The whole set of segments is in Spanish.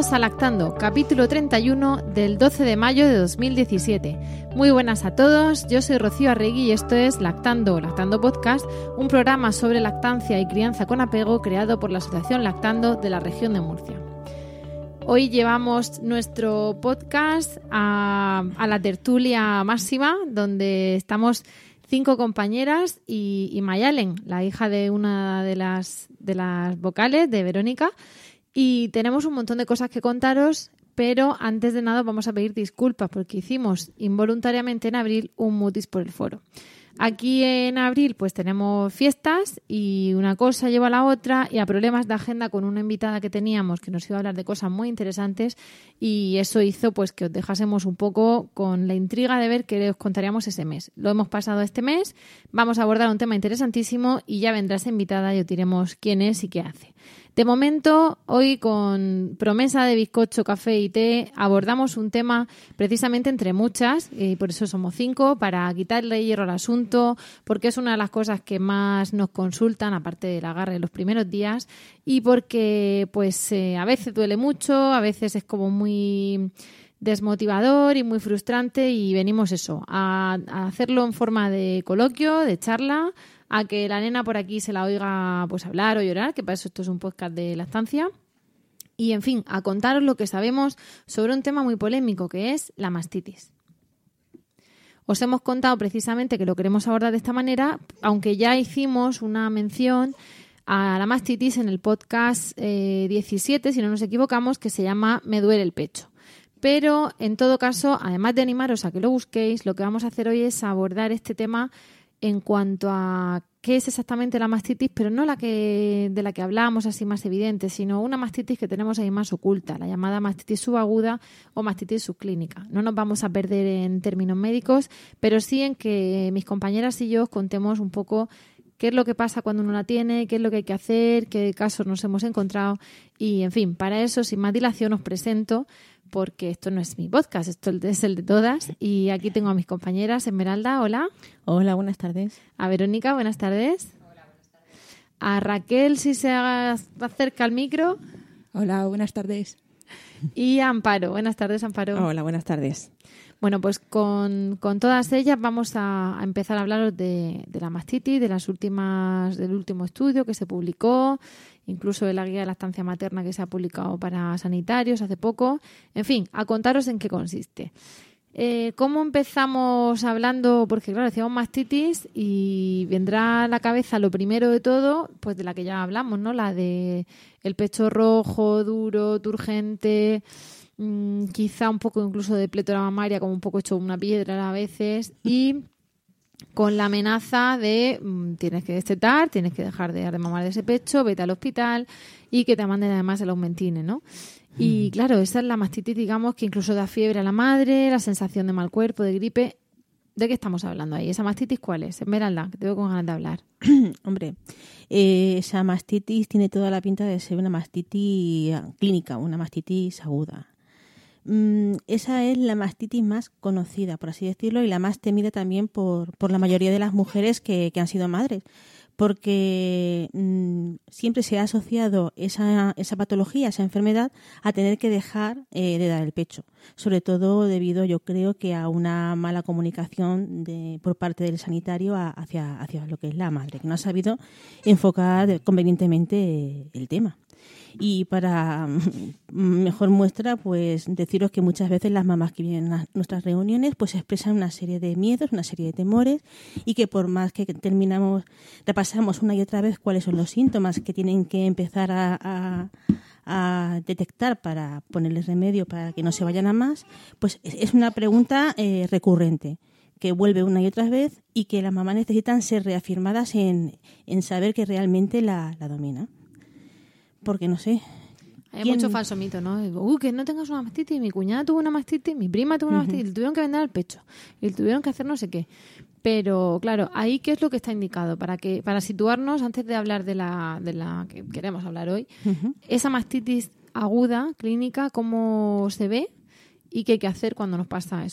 Bienvenidos a Lactando, capítulo 31 del 12 de mayo de 2017. Muy buenas a todos, yo soy Rocío Arregui y esto es Lactando Podcast, un programa sobre lactancia y crianza con apego creado por la Asociación Lactando de la región de Murcia. Hoy llevamos nuestro podcast a la tertulia máxima, donde estamos 5 compañeras y Mayalen, la hija de una de las vocales, de Verónica. Y tenemos un montón de cosas que contaros, pero antes de nada vamos a pedir disculpas porque hicimos involuntariamente en abril un mutis por el foro. Aquí en abril pues tenemos fiestas y una cosa lleva a la otra y a problemas de agenda con una invitada que teníamos que nos iba a hablar de cosas muy interesantes y eso hizo pues que os dejásemos un poco con la intriga de ver qué os contaríamos ese mes. Lo hemos pasado este mes, vamos a abordar un tema interesantísimo y ya vendrá esa invitada y os diremos quién es y qué hace. De momento, hoy con promesa de bizcocho, café y té, abordamos un tema precisamente entre muchas, y por eso somos 5, para quitarle hierro al asunto, porque es una de las cosas que más nos consultan, aparte del agarre de los primeros días, y porque pues a veces duele mucho, a veces es como muy desmotivador y muy frustrante y venimos eso, a hacerlo en forma de coloquio, de charla, a que la nena por aquí se la oiga pues hablar o llorar, que para eso esto es un podcast de lactancia. Y, en fin, a contaros lo que sabemos sobre un tema muy polémico, que es la mastitis. Os hemos contado precisamente que lo queremos abordar de esta manera, aunque ya hicimos una mención a la mastitis en el podcast 17, si no nos equivocamos, que se llama Me duele el pecho. Pero, en todo caso, además de animaros a que lo busquéis, lo que vamos a hacer hoy es abordar este tema en cuanto a qué es exactamente la mastitis, pero no de la que hablábamos así más evidente, sino una mastitis que tenemos ahí más oculta, la llamada mastitis subaguda o mastitis subclínica. No nos vamos a perder en términos médicos, pero sí en que mis compañeras y yo os contemos un poco qué es lo que pasa cuando uno la tiene, qué es lo que hay que hacer, qué casos nos hemos encontrado y, en fin, para eso, sin más dilación, os presento, porque esto no es mi podcast, esto es el de todas. Y aquí tengo a mis compañeras. Esmeralda, hola. Hola, buenas tardes. A Verónica, buenas tardes. Hola, buenas tardes. A Raquel, si se acerca al micro. Hola, buenas tardes. Y a Amparo. Buenas tardes, Amparo. Hola, buenas tardes. Bueno, pues con todas ellas vamos a empezar a hablaros de la mastitis, del último estudio que se publicó, incluso de la guía de lactancia materna que se ha publicado para sanitarios hace poco. En fin, a contaros en qué consiste. ¿Cómo empezamos hablando? Porque claro, decíamos mastitis y vendrá a la cabeza lo primero de todo, pues de la que ya hablamos, ¿no? La de el pecho rojo, duro, turgente, quizá un poco incluso de plétora mamaria, como un poco hecho una piedra a veces, y con la amenaza de tienes que destetar, tienes que dejar de mamar de ese pecho, vete al hospital y que te manden además el Aumentine, ¿no? Y claro, esa es la mastitis, digamos, que incluso da fiebre a la madre, la sensación de mal cuerpo, de gripe. ¿De qué estamos hablando ahí? ¿Esa mastitis cuál es? Esmeralda, que te veo con ganas de hablar. Hombre, esa mastitis tiene toda la pinta de ser una mastitis clínica, una mastitis aguda. Esa es la mastitis más conocida, por así decirlo, y la más temida también por la mayoría de las mujeres que han sido madres, porque siempre se ha asociado esa patología, esa enfermedad, a tener que dejar de dar el pecho, sobre todo debido, yo creo, que a una mala comunicación por parte del sanitario hacia lo que es la madre, que no ha sabido enfocar convenientemente el tema. Y para mejor muestra, pues deciros que muchas veces las mamás que vienen a nuestras reuniones pues expresan una serie de miedos, una serie de temores y que por más que repasamos una y otra vez cuáles son los síntomas que tienen que empezar a detectar para ponerles remedio para que no se vayan a más, pues es una pregunta recurrente que vuelve una y otra vez y que las mamás necesitan ser reafirmadas en saber que realmente la domina. Porque no sé. Hay mucho falso mito, ¿no? Digo, que no tengas una mastitis. Mi cuñada tuvo una mastitis, mi prima tuvo una mastitis, le tuvieron que vender al pecho y le tuvieron que hacer no sé qué. Pero, claro, ahí ¿qué es lo que está indicado? Para situarnos, antes de hablar de la que queremos hablar hoy, esa mastitis aguda, clínica, ¿cómo se ve y qué hay que hacer cuando nos pasa eso?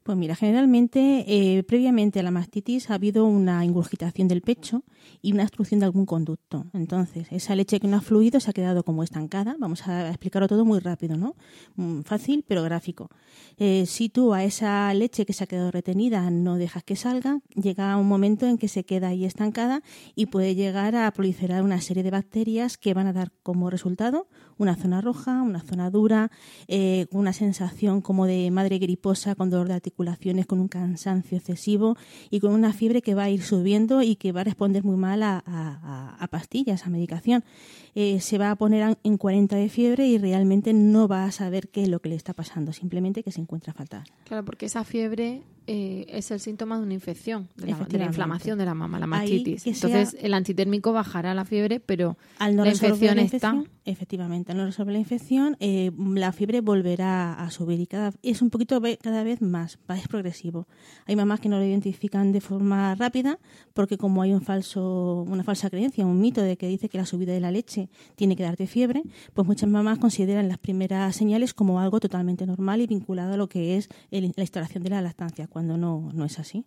Pues mira, generalmente, previamente a la mastitis ha habido una ingurgitación del pecho y una obstrucción de algún conducto. Entonces, esa leche que no ha fluido se ha quedado como estancada. Vamos a explicarlo todo muy rápido, ¿no? Fácil, pero gráfico. Si tú a esa leche que se ha quedado retenida no dejas que salga, llega un momento en que se queda ahí estancada y puede llegar a proliferar una serie de bacterias que van a dar como resultado una zona roja, una zona dura, una sensación como de madre griposa con dolor de articulaciones, con un cansancio excesivo y con una fiebre que va a ir subiendo y que va a responder muy mal a pastillas, a medicación. Se va a poner en 40 de fiebre y realmente no va a saber qué es lo que le está pasando, simplemente que se encuentra fatal. Claro, porque esa fiebre es el síntoma de una infección, de la inflamación de la mama, la mastitis. Entonces, el antitérmico bajará la fiebre, pero al no la infección está... Efectivamente, al no resolver la infección, la fiebre volverá a subir y es un poquito cada vez más, es progresivo. Hay mamás que no lo identifican de forma rápida porque como hay una falsa creencia, un mito de que dice que la subida de la leche tiene que darte fiebre, pues muchas mamás consideran las primeras señales como algo totalmente normal y vinculado a lo que es la instalación de la lactancia, cuando no es así.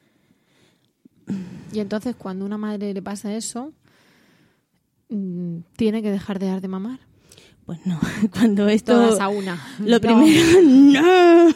Y entonces, cuando a una madre le pasa eso, ¿tiene que dejar de dar de mamar? Pues no, cuando esto... Todas a una. Lo primero... ¡No!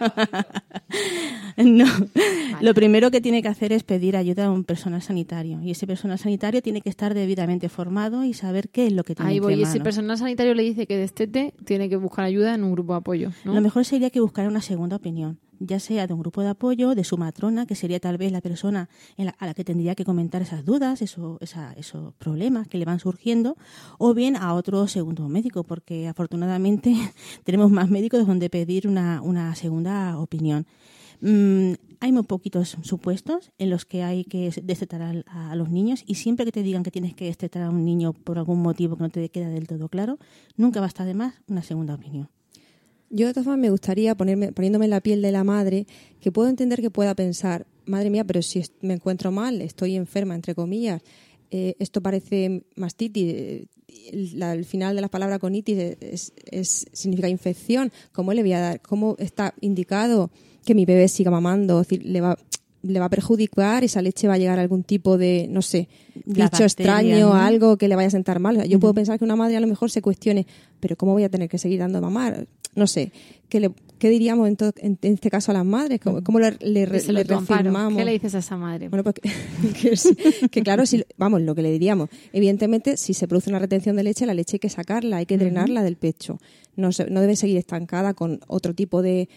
No. Vale. Lo primero que tiene que hacer es pedir ayuda a un personal sanitario. Y ese personal sanitario tiene que estar debidamente formado y saber qué es lo que tiene Ahí voy. entre manos. Y si el personal sanitario le dice que destete, tiene que buscar ayuda en un grupo de apoyo, ¿no? Lo mejor sería que buscara una segunda opinión, ya sea de un grupo de apoyo, de su matrona, que sería tal vez la persona a la que tendría que comentar esas dudas, esos problemas que le van surgiendo, o bien a otro segundo médico, porque afortunadamente tenemos más médicos donde pedir una segunda opinión. Hay muy poquitos supuestos en los que hay que destetar a los niños, y siempre que te digan que tienes que destetar a un niño por algún motivo que no te queda del todo claro, nunca va a estar de más una segunda opinión. Yo de todas formas me gustaría poniéndome en la piel de la madre, que puedo entender que pueda pensar, madre mía, pero si me encuentro mal, estoy enferma, entre comillas, esto parece mastitis, el final de la palabra conitis significa infección, ¿cómo le voy a dar? ¿Cómo está indicado que mi bebé siga mamando? Es decir, le va a perjudicar, esa leche va a llegar a algún tipo de, no sé, bicho extraño, ¿no? Algo que le vaya a sentar mal. Yo puedo pensar que una madre a lo mejor se cuestione, pero ¿cómo voy a tener que seguir dando mamar? No sé, ¿qué diríamos en este caso a las madres? ¿Cómo le reafirmamos? ¿Qué le dices a esa madre? Bueno, pues que claro, lo que le diríamos. Evidentemente, si se produce una retención de leche, la leche hay que sacarla, hay que drenarla del pecho. No debe seguir estancada con otro tipo de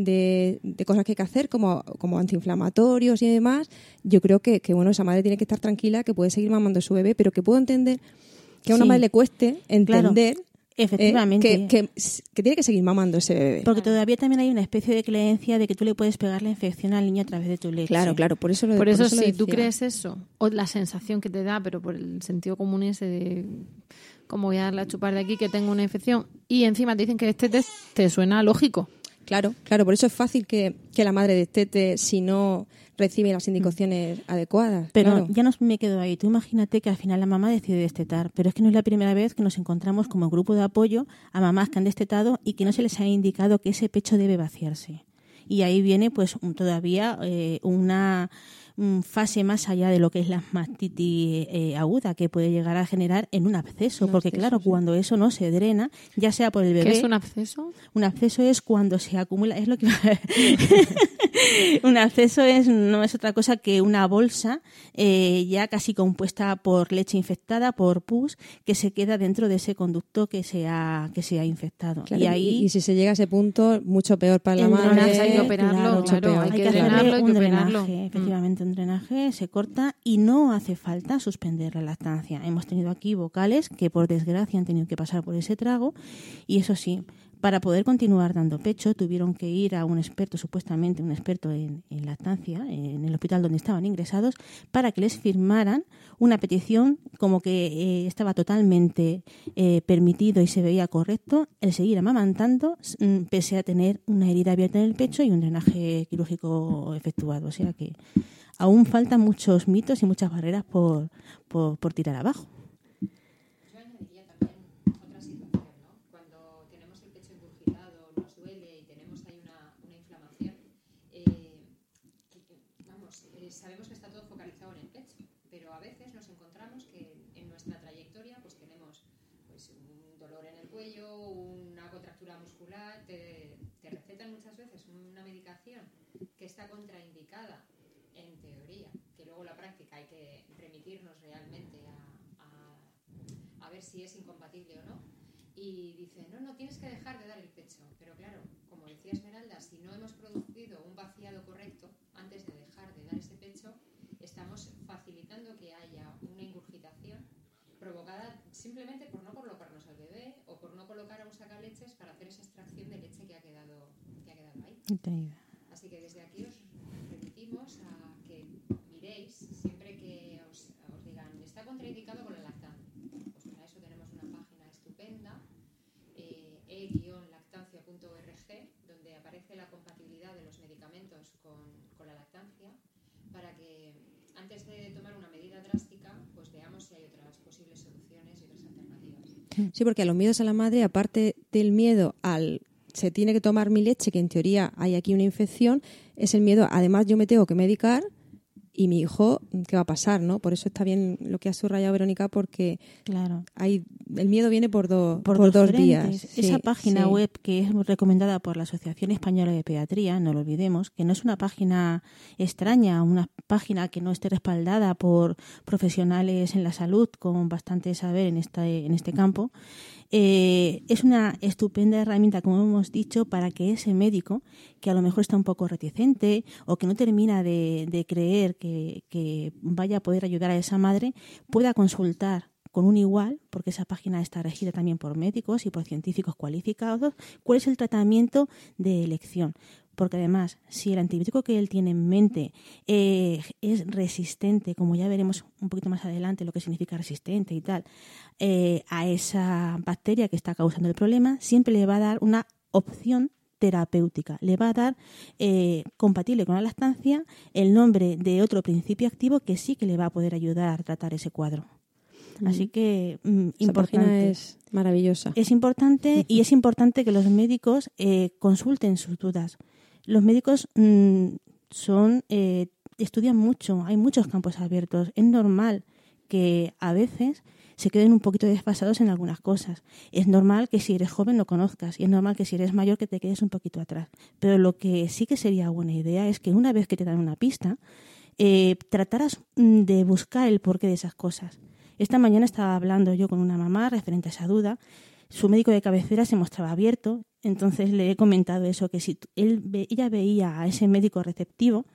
cosas que hay que hacer, como antiinflamatorios y demás. Yo creo que esa madre tiene que estar tranquila, que puede seguir mamando a su bebé, pero que puedo entender que a una madre le cueste entender... Claro. Efectivamente. Que tiene que seguir mamando ese bebé. Porque todavía también hay una especie de creencia de que tú le puedes pegar la infección al niño a través de tu leche. Claro, por eso si tú crees eso, o la sensación que te da, pero por el sentido común ese de cómo voy a darle a chupar de aquí que tengo una infección, y encima te dicen que este test te suena lógico. Claro, por eso es fácil que la madre destete si no recibe las indicaciones adecuadas. Pero claro. Ya no me quedo ahí. Tú imagínate que al final la mamá decide destetar, pero es que no es la primera vez que nos encontramos como grupo de apoyo a mamás que han destetado y que no se les ha indicado que ese pecho debe vaciarse. Y ahí viene pues todavía una fase más allá de lo que es la mastitis aguda, que puede llegar a generar en un absceso, porque claro, sí. Cuando eso no se drena, ya sea por el bebé... ¿Qué es un absceso? Un absceso es cuando se acumula... Es lo que... Un absceso no es otra cosa que una bolsa ya casi compuesta por leche infectada, por pus, que se queda dentro de ese conducto que se ha infectado. Claro, y ahí y si se llega a ese punto, mucho peor para la madre. Hay que operarlo, claro, hay que drenarlo, hay que operarlo. Efectivamente, un drenaje se corta y no hace falta suspender la lactancia. Hemos tenido aquí vocales que por desgracia han tenido que pasar por ese trago, y eso sí, para poder continuar dando pecho tuvieron que ir a un experto, supuestamente un experto en lactancia, en el hospital donde estaban ingresados, para que les firmaran una petición como que estaba totalmente permitido y se veía correcto el seguir amamantando pese a tener una herida abierta en el pecho y un drenaje quirúrgico efectuado. O sea que aún faltan muchos mitos y muchas barreras por tirar abajo. sabemos que está todo focalizado en el pecho, pero a veces nos encontramos que en nuestra trayectoria pues tenemos pues, un dolor en el cuello, una contractura muscular, te recetan muchas veces una medicación que está contraindicada en teoría, que luego en la práctica hay que remitirnos realmente a ver si es incompatible o no. Y dice, no, tienes que dejar de dar el pecho. Pero claro, como decía Esmeralda, si no hemos producido un vaciado correcto antes de dejar de dar ese pecho, estamos facilitando que haya una ingurgitación provocada simplemente por no colocarnos al bebé o por no colocar a un sacaleches para hacer esa extracción de leche que ha quedado ahí. Entendido. Así que desde aquí os remitimos a que miréis siempre que os digan, está contraindicado con la lactancia. Pues para eso tenemos una página estupenda, e-lactancia.org, donde aparece la compatibilidad de los medicamentos con la lactancia, para que antes de tomar una medida drástica, pues veamos si hay otras posibles soluciones y otras alternativas. Sí, porque a los miedos a la madre, aparte del miedo al se tiene que tomar mi leche, que en teoría hay aquí una infección, es el miedo, además yo me tengo que medicar y mi hijo, ¿qué va a pasar? ¿No? Por eso está bien lo que ha subrayado Verónica, porque claro, el miedo viene por dos frentes. vías. Esa página web que es recomendada por la Asociación Española de Pediatría, no lo olvidemos, que no es una página extraña, una página que no esté respaldada por profesionales en la salud con bastante saber en este campo. Es una estupenda herramienta, como hemos dicho, para que ese médico, que a lo mejor está un poco reticente o que no termina de creer que vaya a poder ayudar a esa madre, pueda consultar con un igual, porque esa página está regida también por médicos y por científicos cualificados, cuál es el tratamiento de elección. Porque además, si el antibiótico que él tiene en mente es resistente, como ya veremos un poquito más adelante lo que significa resistente y tal, a esa bacteria que está causando el problema, siempre le va a dar una opción terapéutica. Le va a dar, compatible con la lactancia, el nombre de otro principio activo que sí que le va a poder ayudar a tratar ese cuadro. Así que Esa página es maravillosa. Es importante y es importante que los médicos consulten sus dudas. Los médicos estudian mucho, hay muchos campos abiertos. Es normal que a veces se queden un poquito desfasados en algunas cosas. Es normal que si eres joven lo conozcas y es normal que si eres mayor que te quedes un poquito atrás. Pero lo que sí que sería buena idea es que una vez que te dan una pista, trataras de buscar el porqué de esas cosas. Esta mañana estaba hablando yo con una mamá referente a esa duda. Su médico de cabecera se mostraba abierto, entonces le he comentado eso, que si ella veía a ese médico receptivo,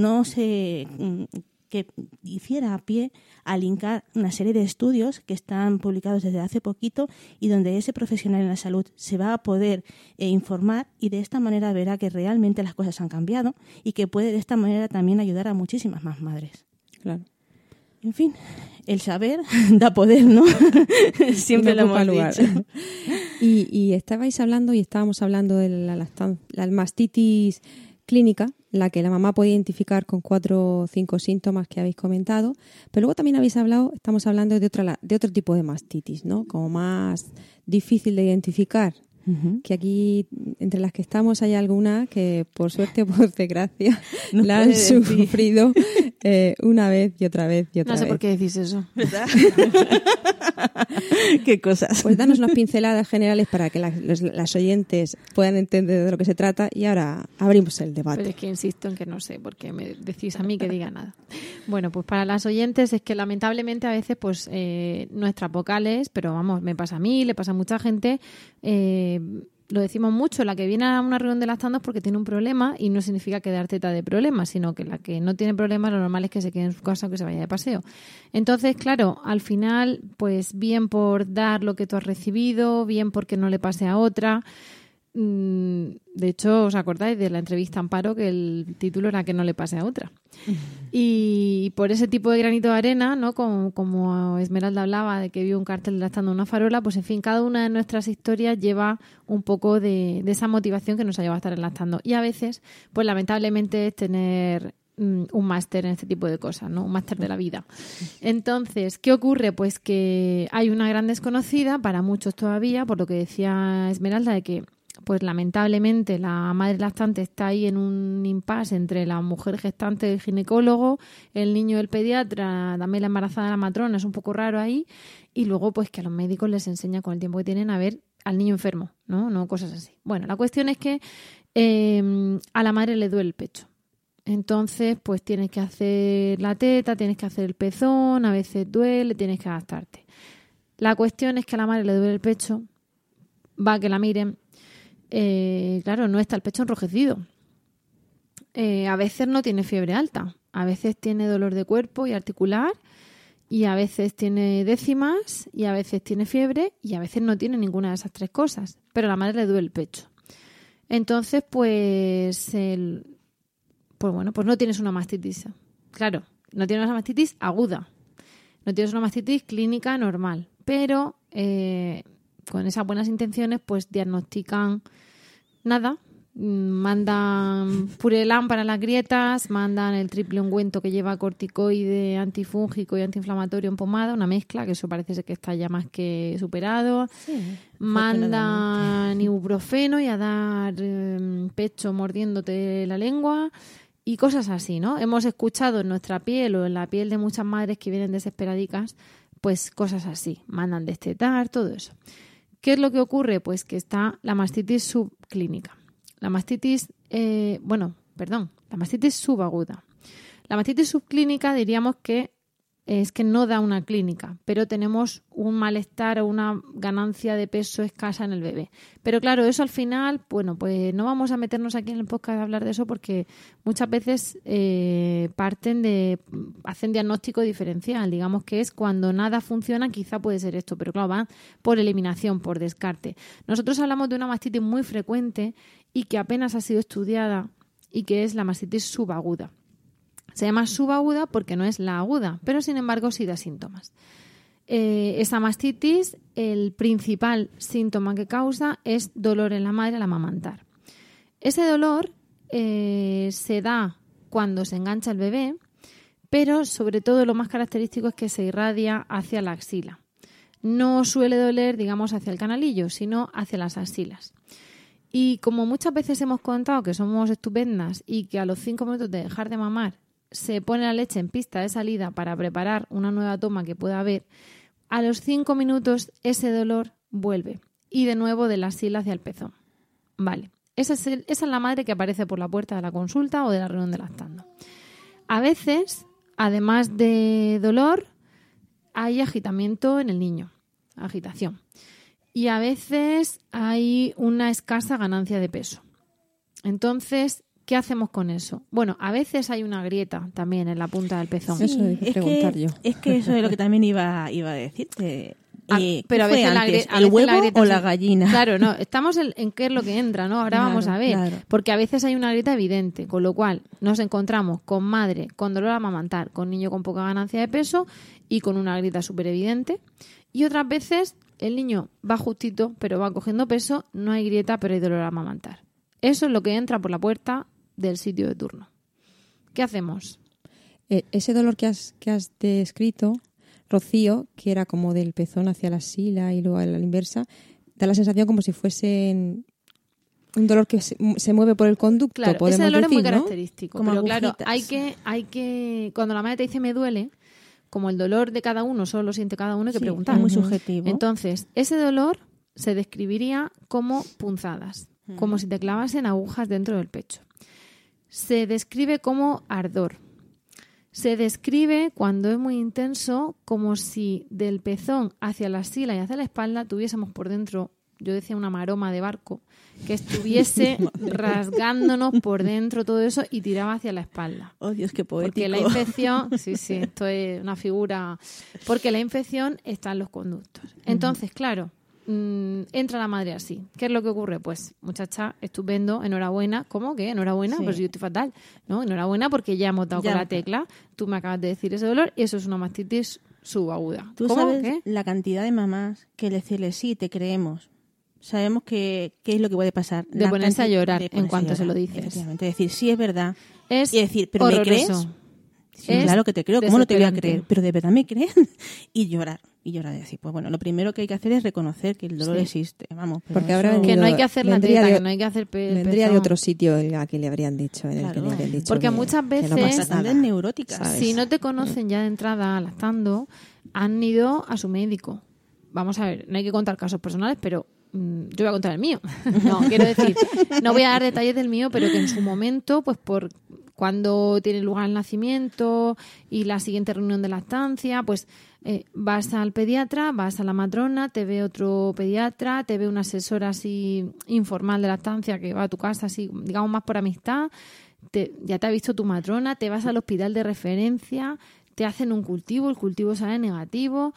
que hiciera a pie a linkar una serie de estudios que están publicados desde hace poquito y donde ese profesional en la salud se va a poder informar y de esta manera verá que realmente las cosas han cambiado y que puede de esta manera también ayudar a muchísimas más madres. Claro. En fin, el saber da poder, ¿no? Siempre lo hemos dicho. Y estábamos hablando de la mastitis clínica, la que la mamá puede identificar con 4 o 5 síntomas que habéis comentado, pero luego también estamos hablando de otro tipo de mastitis, ¿no? Como más difícil de identificar. Uh-huh. Que aquí, entre las que estamos, hay alguna que, por suerte o por desgracia, la han sufrido una vez y otra vez y otra vez. No sé por qué decís eso, ¿verdad? ¿Qué cosas? Pues danos unas pinceladas generales para que las oyentes puedan entender de lo que se trata y ahora abrimos el debate. Pero es que insisto en que no sé, porque me decís a mí que diga nada. Bueno, pues para las oyentes es que lamentablemente a veces pues nuestras vocales, pero vamos, me pasa a mí, le pasa a mucha gente, lo decimos mucho, la que viene a una reunión de lactando es porque tiene un problema y no significa quedar teta de problemas, sino que la que no tiene problemas lo normal es que se quede en su casa o que se vaya de paseo. Entonces, claro, al final, pues bien por dar lo que tú has recibido, bien porque no le pase a otra. De hecho, ¿os acordáis de la entrevista a Amparo que el título era que no le pase a otra? Y por ese tipo de granito de arena, ¿no? Como Esmeralda hablaba de que vio un cartel lactando una farola, pues en fin, cada una de nuestras historias lleva un poco de esa motivación que nos ha llevado a estar lactando. Y a veces, pues lamentablemente es tener un máster en este tipo de cosas, ¿no? Un máster de la vida. Entonces, ¿qué ocurre? Pues que hay una gran desconocida para muchos todavía, por lo que decía Esmeralda, de que pues lamentablemente la madre lactante está ahí en un impasse entre la mujer gestante y el ginecólogo, el niño del pediatra, también la embarazada de la matrona, es un poco raro ahí, y luego pues que a los médicos les enseña con el tiempo que tienen a ver al niño enfermo, no cosas así. Bueno, la cuestión es que a la madre le duele el pecho. Entonces, pues tienes que hacer la teta, tienes que hacer el pezón, a veces duele, tienes que adaptarte. La cuestión es que a la madre le duele el pecho, va a que la miren, claro, no está el pecho enrojecido. A veces no tiene fiebre alta, a veces tiene dolor de cuerpo y articular, y a veces tiene décimas, y a veces tiene fiebre, y a veces no tiene ninguna de esas tres cosas, pero a la madre le duele el pecho. Entonces, pues no tienes una mastitis. Claro, no tienes una mastitis aguda. No tienes una mastitis clínica normal. Pero con esas buenas intenciones, pues diagnostican nada. Mandan Purelán para las grietas, mandan el triple ungüento que lleva corticoide, antifúngico y antiinflamatorio en pomada, una mezcla, que eso parece ser que está ya más que superado. Sí, mandan ibuprofeno y a dar pecho mordiéndote la lengua y cosas así, ¿no? Hemos escuchado en nuestra piel o en la piel de muchas madres que vienen desesperadicas, pues cosas así, mandan destetar, todo eso. ¿Qué es lo que ocurre? Pues que está la mastitis subclínica. La mastitis subaguda. La mastitis subclínica diríamos que es que no da una clínica, pero tenemos un malestar o una ganancia de peso escasa en el bebé. Pero claro, eso al final, bueno, pues no vamos a meternos aquí en el podcast a hablar de eso porque muchas veces hacen diagnóstico diferencial. Digamos que es cuando nada funciona, quizá puede ser esto, pero claro, va por eliminación, por descarte. Nosotros hablamos de una mastitis muy frecuente y que apenas ha sido estudiada y que es la mastitis subaguda. Se llama subaguda porque no es la aguda, pero sin embargo sí da síntomas. Esa mastitis, el principal síntoma que causa es dolor en la madre al amamantar. Ese dolor se da cuando se engancha el bebé, pero sobre todo lo más característico es que se irradia hacia la axila. No suele doler, digamos, hacia el canalillo, sino hacia las axilas. Y como muchas veces hemos contado que somos estupendas y que a los 5 minutos de dejar de mamar se pone la leche en pista de salida para preparar una nueva toma que pueda haber, a los 5 minutos ese dolor vuelve y de nuevo de la axila hacia el pezón. Vale, esa es la madre que aparece por la puerta de la consulta o de la reunión de lactando. A veces, además de dolor, hay agitamiento en el niño, agitación. Y a veces hay una escasa ganancia de peso. Entonces, ¿qué hacemos con eso? Bueno, a veces hay una grieta también en la punta del pezón. Sí, eso debe preguntar yo. Es que eso es lo que también iba a decirte. Pero a veces antes, ¿el huevo o la gallina? Claro, no, estamos en qué es lo que entra, ¿no? Ahora vamos a ver, claro. Porque a veces hay una grieta evidente, con lo cual nos encontramos con madre con dolor al amamantar, con niño con poca ganancia de peso y con una grieta súper evidente. Y otras veces el niño va justito, pero va cogiendo peso, no hay grieta, pero hay dolor al amamantar. Eso es lo que entra por la puerta del sitio de turno. ¿Qué hacemos? Ese dolor que has descrito, Rocío, que era como del pezón hacia la axila y luego a la inversa, da la sensación como si fuese un dolor que se mueve por el conducto. Claro, podemos ese dolor decir, es muy ¿no? característico. Como pero agujitas. claro, hay que cuando la madre te dice me duele, como el dolor de cada uno solo lo siente cada uno, hay que preguntar. Es muy subjetivo. Entonces, ese dolor se describiría como punzadas, como si te clavasen agujas dentro del pecho. Se describe como ardor. Se describe, cuando es muy intenso, como si del pezón hacia la axila y hacia la espalda tuviésemos por dentro, yo decía una maroma de barco, que estuviese rasgándonos por dentro todo eso y tiraba hacia la espalda. Oh, Dios, qué poético. Porque la infección, sí, esto es una figura, porque la infección está en los conductos. Entonces, claro, entra la madre así. ¿Qué es lo que ocurre? Pues, muchacha, estupendo, enhorabuena. ¿Cómo que? Enhorabuena, pues yo estoy fatal. ¿No? Enhorabuena porque ya hemos dado con la tecla. Tú me acabas de decir ese dolor y eso es una mastitis subaguda. ¿Tú sabes la cantidad de mamás que decirle sí, te creemos? Sabemos qué es lo que puede pasar. De ponerse a llorar en cuanto se lo dices. Efectivamente, decir sí es verdad. Es y decir, ¿pero horroroso. me crees? Sí, claro que te creo. ¿Cómo no te voy a creer? Pero de verdad me creen. Y llorar. Y yo ahora decir, pues bueno, lo primero que hay que hacer es reconocer que el dolor existe, vamos. Porque habrá Que no hay que hacer la teta, que no hay que hacer vendría de otro sitio a que le habrían dicho, en el que le habrían dicho. Porque muchas veces no pasa nada, neuróticas. ¿sabes? Si no te conocen ya de entrada lactando, han ido a su médico. Vamos a ver, no hay que contar casos personales, pero yo voy a contar el mío. No, quiero decir, no voy a dar detalles del mío, pero que en su momento, pues por cuando tiene lugar el nacimiento y la siguiente reunión de lactancia, pues vas al pediatra, vas a la matrona, te ve otro pediatra, te ve una asesora así informal de lactancia que va a tu casa, así digamos más por amistad, ya te ha visto tu matrona, te vas al hospital de referencia, te hacen un cultivo, el cultivo sale negativo,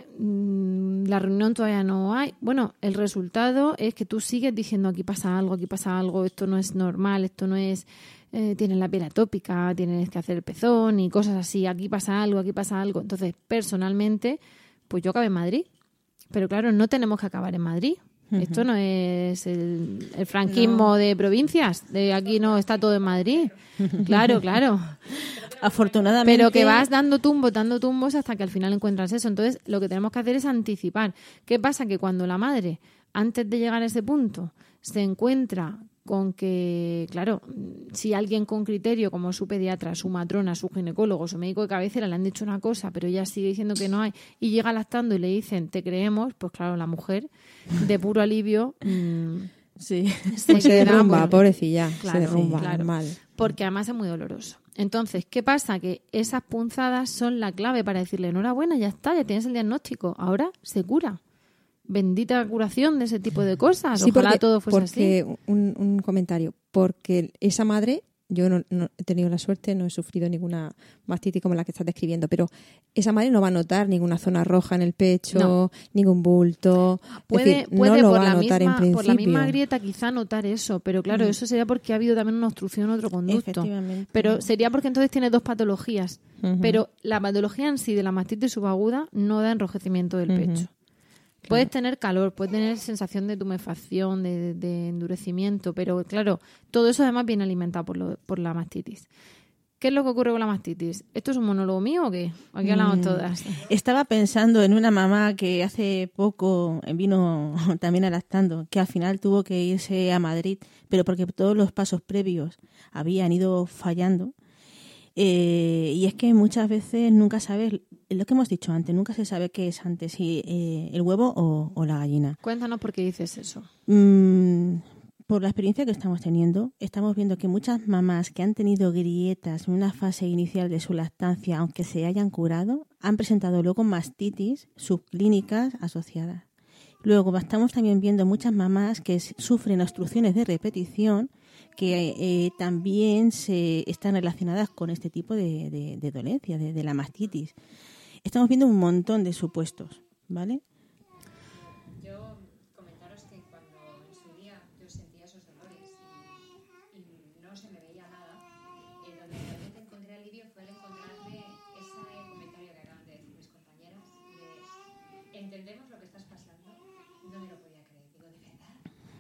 la reunión todavía no hay. Bueno, el resultado es que tú sigues diciendo aquí pasa algo, esto no es normal, esto no es... tienes la piel atópica, tienes que hacer el pezón y cosas así, aquí pasa algo. Entonces, personalmente, pues yo acabé en Madrid. Pero claro, no tenemos que acabar en Madrid. Esto no es el franquismo de provincias, de aquí no está todo en Madrid. Claro. Afortunadamente. Pero que vas dando tumbos hasta que al final encuentras eso. Entonces, lo que tenemos que hacer es anticipar. ¿Qué pasa? Que cuando la madre, antes de llegar a ese punto, se encuentra con que, claro, si alguien con criterio, como su pediatra, su matrona, su ginecólogo, su médico de cabecera, le han dicho una cosa, pero ella sigue diciendo que no hay, y llega lactando y le dicen, te creemos, pues claro, la mujer, de puro alivio... Sí. Se derrumba, pobrecilla, claro, se derrumba, claro, mal. Porque además es muy doloroso. Entonces, ¿qué pasa? Que esas punzadas son la clave para decirle, enhorabuena, ya está, ya tienes el diagnóstico, ahora se cura. Bendita curación de ese tipo de cosas. Sí, ojalá porque, todo fuese así. Un comentario, porque esa madre, yo no he tenido la suerte, no he sufrido ninguna mastitis como la que estás describiendo, pero esa madre no va a notar ninguna zona roja en el pecho, ningún bulto. Puede no lo por va a la notar en principio. por la misma grieta quizá notar eso, pero claro, eso sería porque ha habido también una obstrucción en otro conducto. Pero sería porque entonces tiene dos patologías. Pero la patología en sí de la mastitis subaguda no da enrojecimiento del pecho. Puedes tener calor, puedes tener sensación de tumefacción, de endurecimiento, pero claro, todo eso además viene alimentado por la mastitis. ¿Qué es lo que ocurre con la mastitis? ¿Esto es un monólogo mío o qué? Aquí hablamos todas. Estaba pensando en una mamá que hace poco vino también a lactando, que al final tuvo que irse a Madrid, pero porque todos los pasos previos habían ido fallando. Y es que muchas veces nunca sabes, lo que hemos dicho antes, nunca se sabe qué es antes, si el huevo o la gallina. Cuéntanos por qué dices eso. Por la experiencia que estamos teniendo, estamos viendo que muchas mamás que han tenido grietas en una fase inicial de su lactancia, aunque se hayan curado, han presentado luego mastitis subclínicas asociadas. Luego estamos también viendo muchas mamás que sufren obstrucciones de repetición que también están relacionadas con este tipo de dolencia, de la mastitis. Estamos viendo un montón de supuestos, ¿vale? Yo comentaros que cuando en su día yo sentía esos dolores y no se me veía nada, donde realmente encontré alivio fue el encontrarme ese comentario que acaban de decir mis compañeras de entendemos lo que estás pasando. No me lo podía creer, digo, ¿de verdad?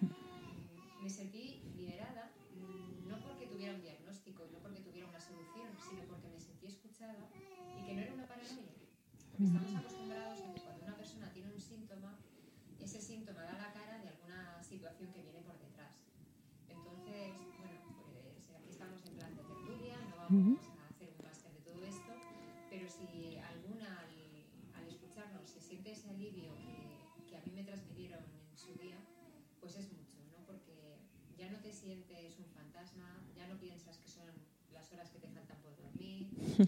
Me sentí liberada, no porque tuviera un diagnóstico y no porque tuviera una solución, sino porque me sentí escuchada y que no era una paranoia. Porque estamos acostumbrados a que cuando una persona tiene un síntoma, ese síntoma da la cara de alguna situación que viene por detrás. Entonces, bueno, pues aquí estamos en plan de tertulia, no vamos a hacer un máster de todo esto, pero si alguna al escucharnos se siente ese alivio que a mí me transmitieron en su día, pues es mucho, ¿no? Porque ya no te sientes un fantasma, ya no piensas que son las horas que te faltan por dormir,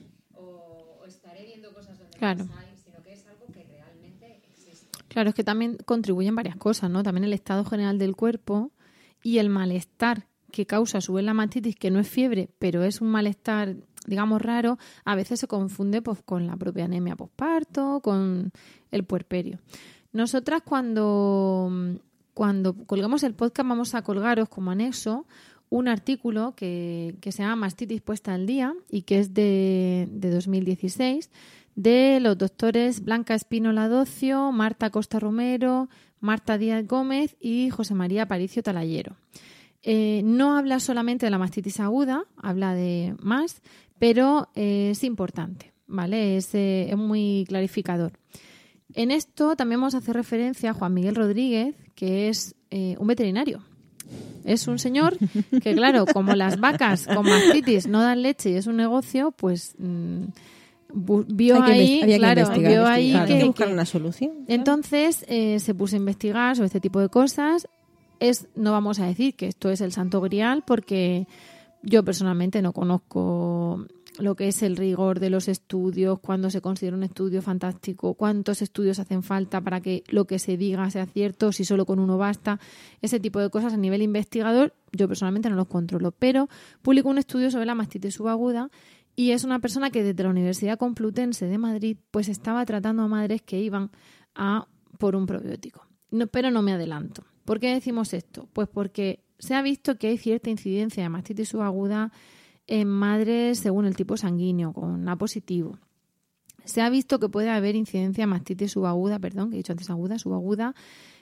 o estaré viendo cosas donde claro. no hay, sino que es algo que realmente existe. Claro, es que también contribuyen varias cosas, ¿no? También el estado general del cuerpo y el malestar que causa a su vez la mastitis, que no es fiebre, pero es un malestar, digamos, raro, a veces se confunde pues con la propia anemia posparto, con el puerperio. Nosotras cuando colgamos el podcast vamos a colgaros como anexo un artículo que se llama Mastitis puesta al día y que es de 2016 de los doctores Blanca Espínola Docio, Marta Costa Romero, Marta Díaz Gómez y José María Aparicio Talayero. No habla solamente de la mastitis aguda, habla de más, pero es importante, ¿vale? Es muy clarificador. En esto también vamos a hacer referencia a Juan Miguel Rodríguez, que es un veterinario. Es un señor que, claro, como las vacas con mastitis no dan leche y es un negocio, pues vio ahí Hay que buscar que una solución. entonces se puso a investigar sobre este tipo de cosas. No vamos a decir que esto es el santo grial, porque yo personalmente no conozco lo que es el rigor de los estudios, cuándo se considera un estudio fantástico, cuántos estudios hacen falta para que lo que se diga sea cierto, si solo con uno basta. Ese tipo de cosas a nivel investigador yo personalmente no los controlo, pero publicó un estudio sobre la mastitis subaguda y es una persona que desde la Universidad Complutense de Madrid pues estaba tratando a madres que iban por un probiótico. Pero no me adelanto. ¿Por qué decimos esto? Pues porque se ha visto que hay cierta incidencia de mastitis subaguda en madres según el tipo sanguíneo, con A positivo. Se ha visto que puede haber incidencia de mastitis subaguda, que he dicho antes aguda, subaguda,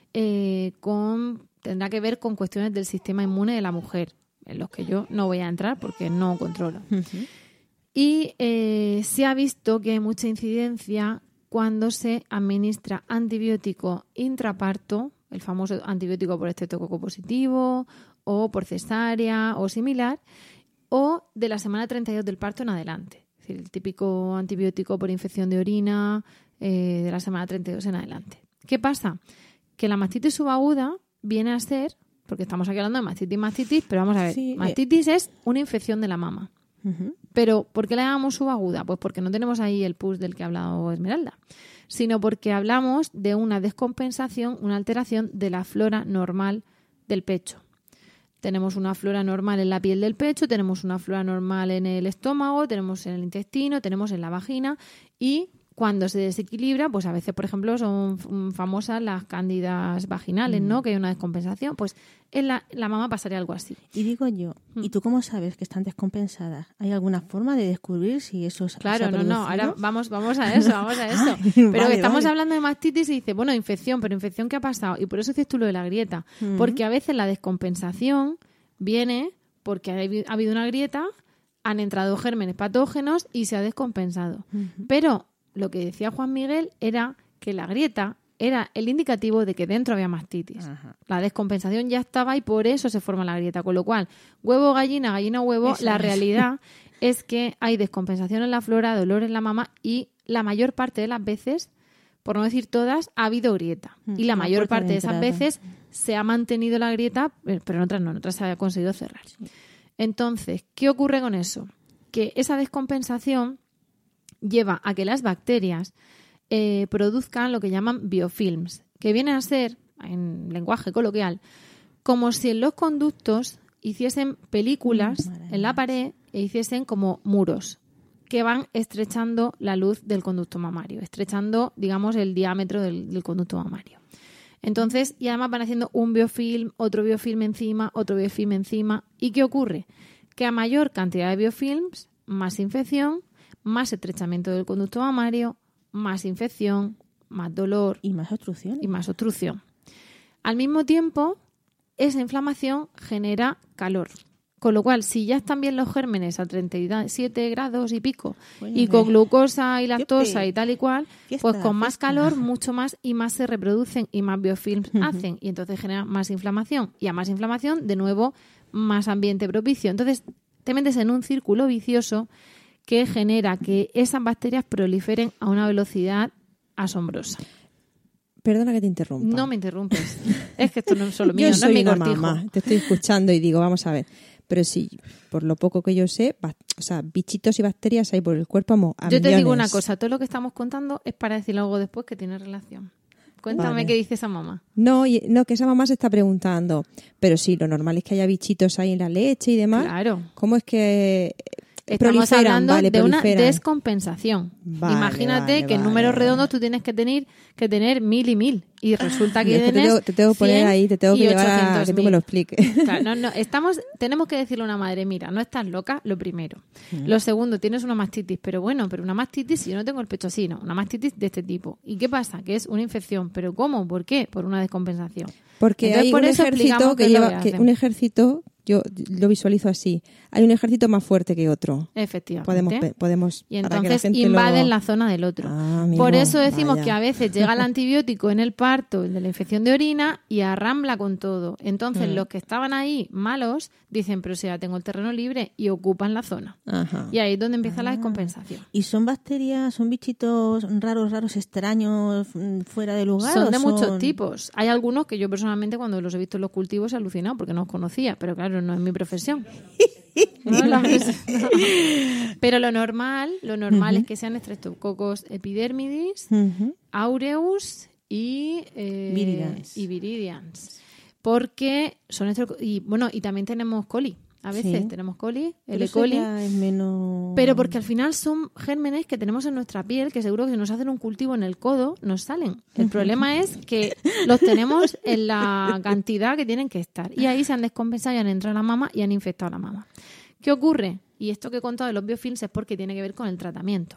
tendrá que ver con cuestiones del sistema inmune de la mujer, en los que yo no voy a entrar porque no controlo. Uh-huh. Y se ha visto que hay mucha incidencia cuando se administra antibiótico intraparto, el famoso antibiótico por estreptococo positivo o por cesárea o similar, o de la semana 32 del parto en adelante. Es decir, el típico antibiótico por infección de orina de la semana 32 en adelante. ¿Qué pasa? Que la mastitis subaguda viene a ser, porque estamos aquí hablando de mastitis, pero vamos a ver, sí, mastitis es una infección de la mama. Uh-huh. Pero ¿por qué la llamamos subaguda? Pues porque no tenemos ahí el pus del que ha hablado Esmeralda, sino porque hablamos de una descompensación, una alteración de la flora normal del pecho. Tenemos una flora normal en la piel del pecho, tenemos una flora normal en el estómago, tenemos en el intestino, tenemos en la vagina, y cuando se desequilibra, pues a veces, por ejemplo, son famosas las cándidas vaginales, ¿no? Que hay una descompensación. Pues en la mama pasaría algo así. Y digo yo, ¿y tú cómo sabes que están descompensadas? ¿Hay alguna forma de descubrir si eso es Claro, no, ahora vamos a eso. Ay, pero estamos hablando de mastitis y dice, bueno, infección, pero ¿infección qué ha pasado? Y por eso dices tú lo de la grieta. Uh-huh. Porque a veces la descompensación viene porque ha habido una grieta, han entrado gérmenes patógenos y se ha descompensado. Uh-huh. Pero lo que decía Juan Miguel era que la grieta era el indicativo de que dentro había mastitis. Ajá. La descompensación ya estaba y por eso se forma la grieta. Con lo cual, huevo, gallina, gallina, huevo, eso la realidad es que hay descompensación en la flora, dolor en la mama y la mayor parte de las veces, por no decir todas, ha habido grieta. Y la mayor parte de esas veces se ha mantenido la grieta, pero en otras no, en otras se ha conseguido cerrar. Sí. Entonces, ¿qué ocurre con eso? Que esa descompensación lleva a que las bacterias produzcan lo que llaman biofilms, que vienen a ser, en lenguaje coloquial, como si en los conductos hiciesen películas en la pared e hiciesen como muros que van estrechando la luz del conducto mamario, estrechando, digamos, el diámetro del conducto mamario. Entonces, y además van haciendo un biofilm, otro biofilm encima, otro biofilm encima. ¿Y qué ocurre? Que a mayor cantidad de biofilms, más infección, más estrechamiento del conducto mamario, más infección, más dolor y más obstrucción. Al mismo tiempo, esa inflamación genera calor. Con lo cual, si ya están bien los gérmenes a 37 grados y pico, y con glucosa y lactosa y tal y cual, pues con más calor, mucho más, y más se reproducen y más biofilms hacen. Y entonces genera más inflamación. Y a más inflamación, de nuevo, más ambiente propicio. Entonces, te metes en un círculo vicioso que genera que esas bacterias proliferen a una velocidad asombrosa. Perdona que te interrumpa. No me interrumpes. Es que esto no es solo mío, yo no soy es mi una cortijo. Mamá. Te estoy escuchando y digo, vamos a ver. Pero sí, por lo poco que yo sé, o sea, bichitos y bacterias hay por el cuerpo a millones. Yo te digo una cosa, todo lo que estamos contando es para decir algo después que tiene relación. Cuéntame qué dice esa mamá. No, que esa mamá se está preguntando, pero sí, lo normal es que haya bichitos ahí en la leche y demás. Claro. ¿Cómo es que estamos hablando de una descompensación? Imagínate que en números redondos tú tienes que tener 1000 y 1000 y resulta que tienes te tengo que poner ahí, te tengo que llevar a que tú me lo expliques. Claro, tenemos que decirle a una madre, mira, no estás loca, lo primero. Lo segundo, tienes una mastitis, pero una mastitis si yo no tengo el pecho así, no, una mastitis de este tipo. ¿Y qué pasa? Que es una infección, pero ¿cómo? ¿Por qué? Por una descompensación. Porque entonces, hay un ejército Yo lo visualizo así. Hay un ejército más fuerte que otro. Efectivamente. Podemos y para que la entonces gente invaden la zona del otro. Amigo, por eso decimos vaya. que a veces llega el antibiótico en el parto, el de la infección de orina, y arrambla con todo. Entonces los que estaban ahí malos dicen, pero si ya tengo el terreno libre, y ocupan la zona. Ajá. Y ahí es donde empieza la descompensación. ¿Y son bacterias, son bichitos raros, extraños, fuera de lugar? Son ¿o de muchos tipos. Hay algunos que yo personalmente cuando los he visto en los cultivos he alucinado porque no los conocía, pero claro, no es mi profesión. No, pero lo normal es que sean Streptococcus epidermidis, aureus y viridians. Porque son y también tenemos coli. A veces tenemos coli, el E. coli, es menos... pero porque al final son gérmenes que tenemos en nuestra piel que seguro que si nos hacen un cultivo en el codo nos salen. El problema es que los tenemos en la cantidad que tienen que estar y ahí se han descompensado y han entrado a la mama y han infectado a la mama. ¿Qué ocurre? Y esto que he contado de los biofilms es porque tiene que ver con el tratamiento.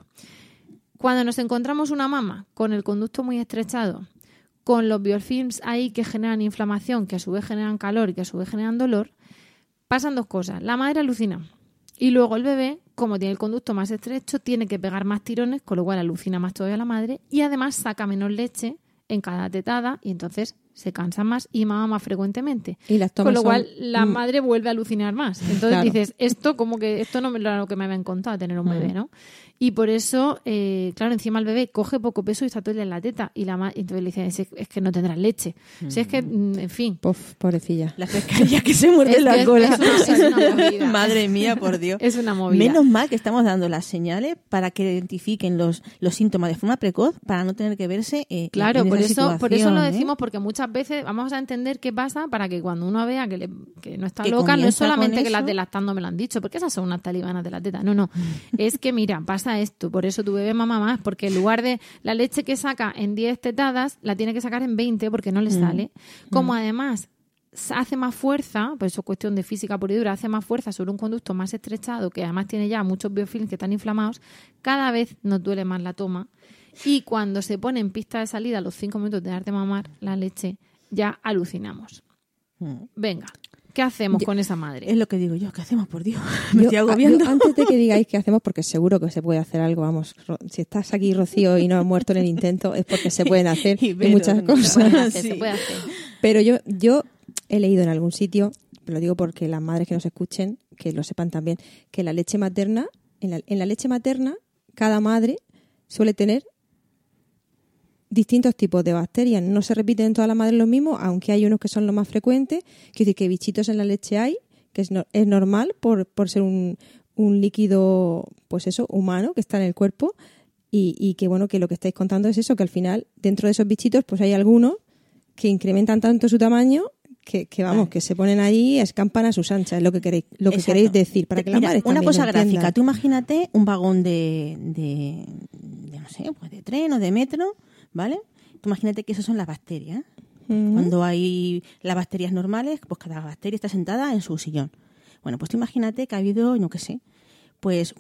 Cuando nos encontramos una mama con el conducto muy estrechado, con los biofilms ahí que generan inflamación, que a su vez generan calor y que a su vez generan dolor, pasan dos cosas. La madre alucina y luego el bebé, como tiene el conducto más estrecho, tiene que pegar más tirones, con lo cual alucina más todavía la madre y además saca menos leche en cada tetada y entonces se cansa más y mama más frecuentemente. Y las tomas con lo cual son... la madre vuelve a alucinar más. Entonces Claro. dices, esto no es lo que me habían contado, tener un bebé, ¿no? Y por eso, claro, encima el bebé coge poco peso y está todo el día en la teta. Y entonces le dicen, es que no tendrás leche. O sea, es que, en fin. Pobrecilla. La pescadilla que se muerde Es la que cola. es una movida. Madre mía, por Dios. Es una movida. Menos mal que estamos dando las señales para que identifiquen los síntomas de forma precoz para no tener que verse Claro, en por esa eso situación, lo ¿eh? decimos, porque muchas veces vamos a entender qué pasa para que cuando uno vea que no está Que loca, no es comienza solamente con que las eso. de lactando me lo han dicho, porque esas son unas talibanas de la teta. No. Es que, mira, pasa esto, por eso tu bebé mama más, porque en lugar de la leche que saca en 10 tetadas, la tiene que sacar en 20 porque no le sale. Como además hace más fuerza, pues eso es cuestión de física pura y dura, hace más fuerza sobre un conducto más estrechado, que además tiene ya muchos biofilms que están inflamados, cada vez nos duele más la toma. Y cuando se pone en pista de salida a los 5 minutos de darte mamar la leche, ya alucinamos. Venga, ¿qué hacemos con esa madre? Es lo que digo yo, ¿qué hacemos, por Dios? Me estoy agobiando. Yo, antes de que digáis qué hacemos, porque seguro que se puede hacer algo, vamos, si estás aquí, Rocío, y no has muerto en el intento, es porque se pueden hacer Y Vero, muchas no se pueden cosas. Se puede hacer. Pero yo he leído en algún sitio, lo digo porque las madres que nos escuchen, que lo sepan también, que la leche materna, en la leche materna, cada madre suele tener distintos tipos de bacterias. No se repiten en todas las madres los mismos, aunque hay unos que son los más frecuentes. Quiero decir que bichitos en la leche hay, que es normal por ser un líquido, pues eso, humano, que está en el cuerpo. Y que bueno, que lo que estáis contando es eso, que al final, dentro de esos bichitos, pues hay algunos que incrementan tanto su tamaño que vamos, que se ponen ahí, escampan a sus anchas, es lo que queréis decir, para que la Mira, madre una también cosa lo entienda. gráfica. Tú imagínate un vagón de no sé, pues de tren o de metro, ¿vale? Tú imagínate que esas son las bacterias. Cuando hay las bacterias normales, pues cada bacteria está sentada en su sillón. Bueno, pues tú imagínate que ha habido, no qué sé, pues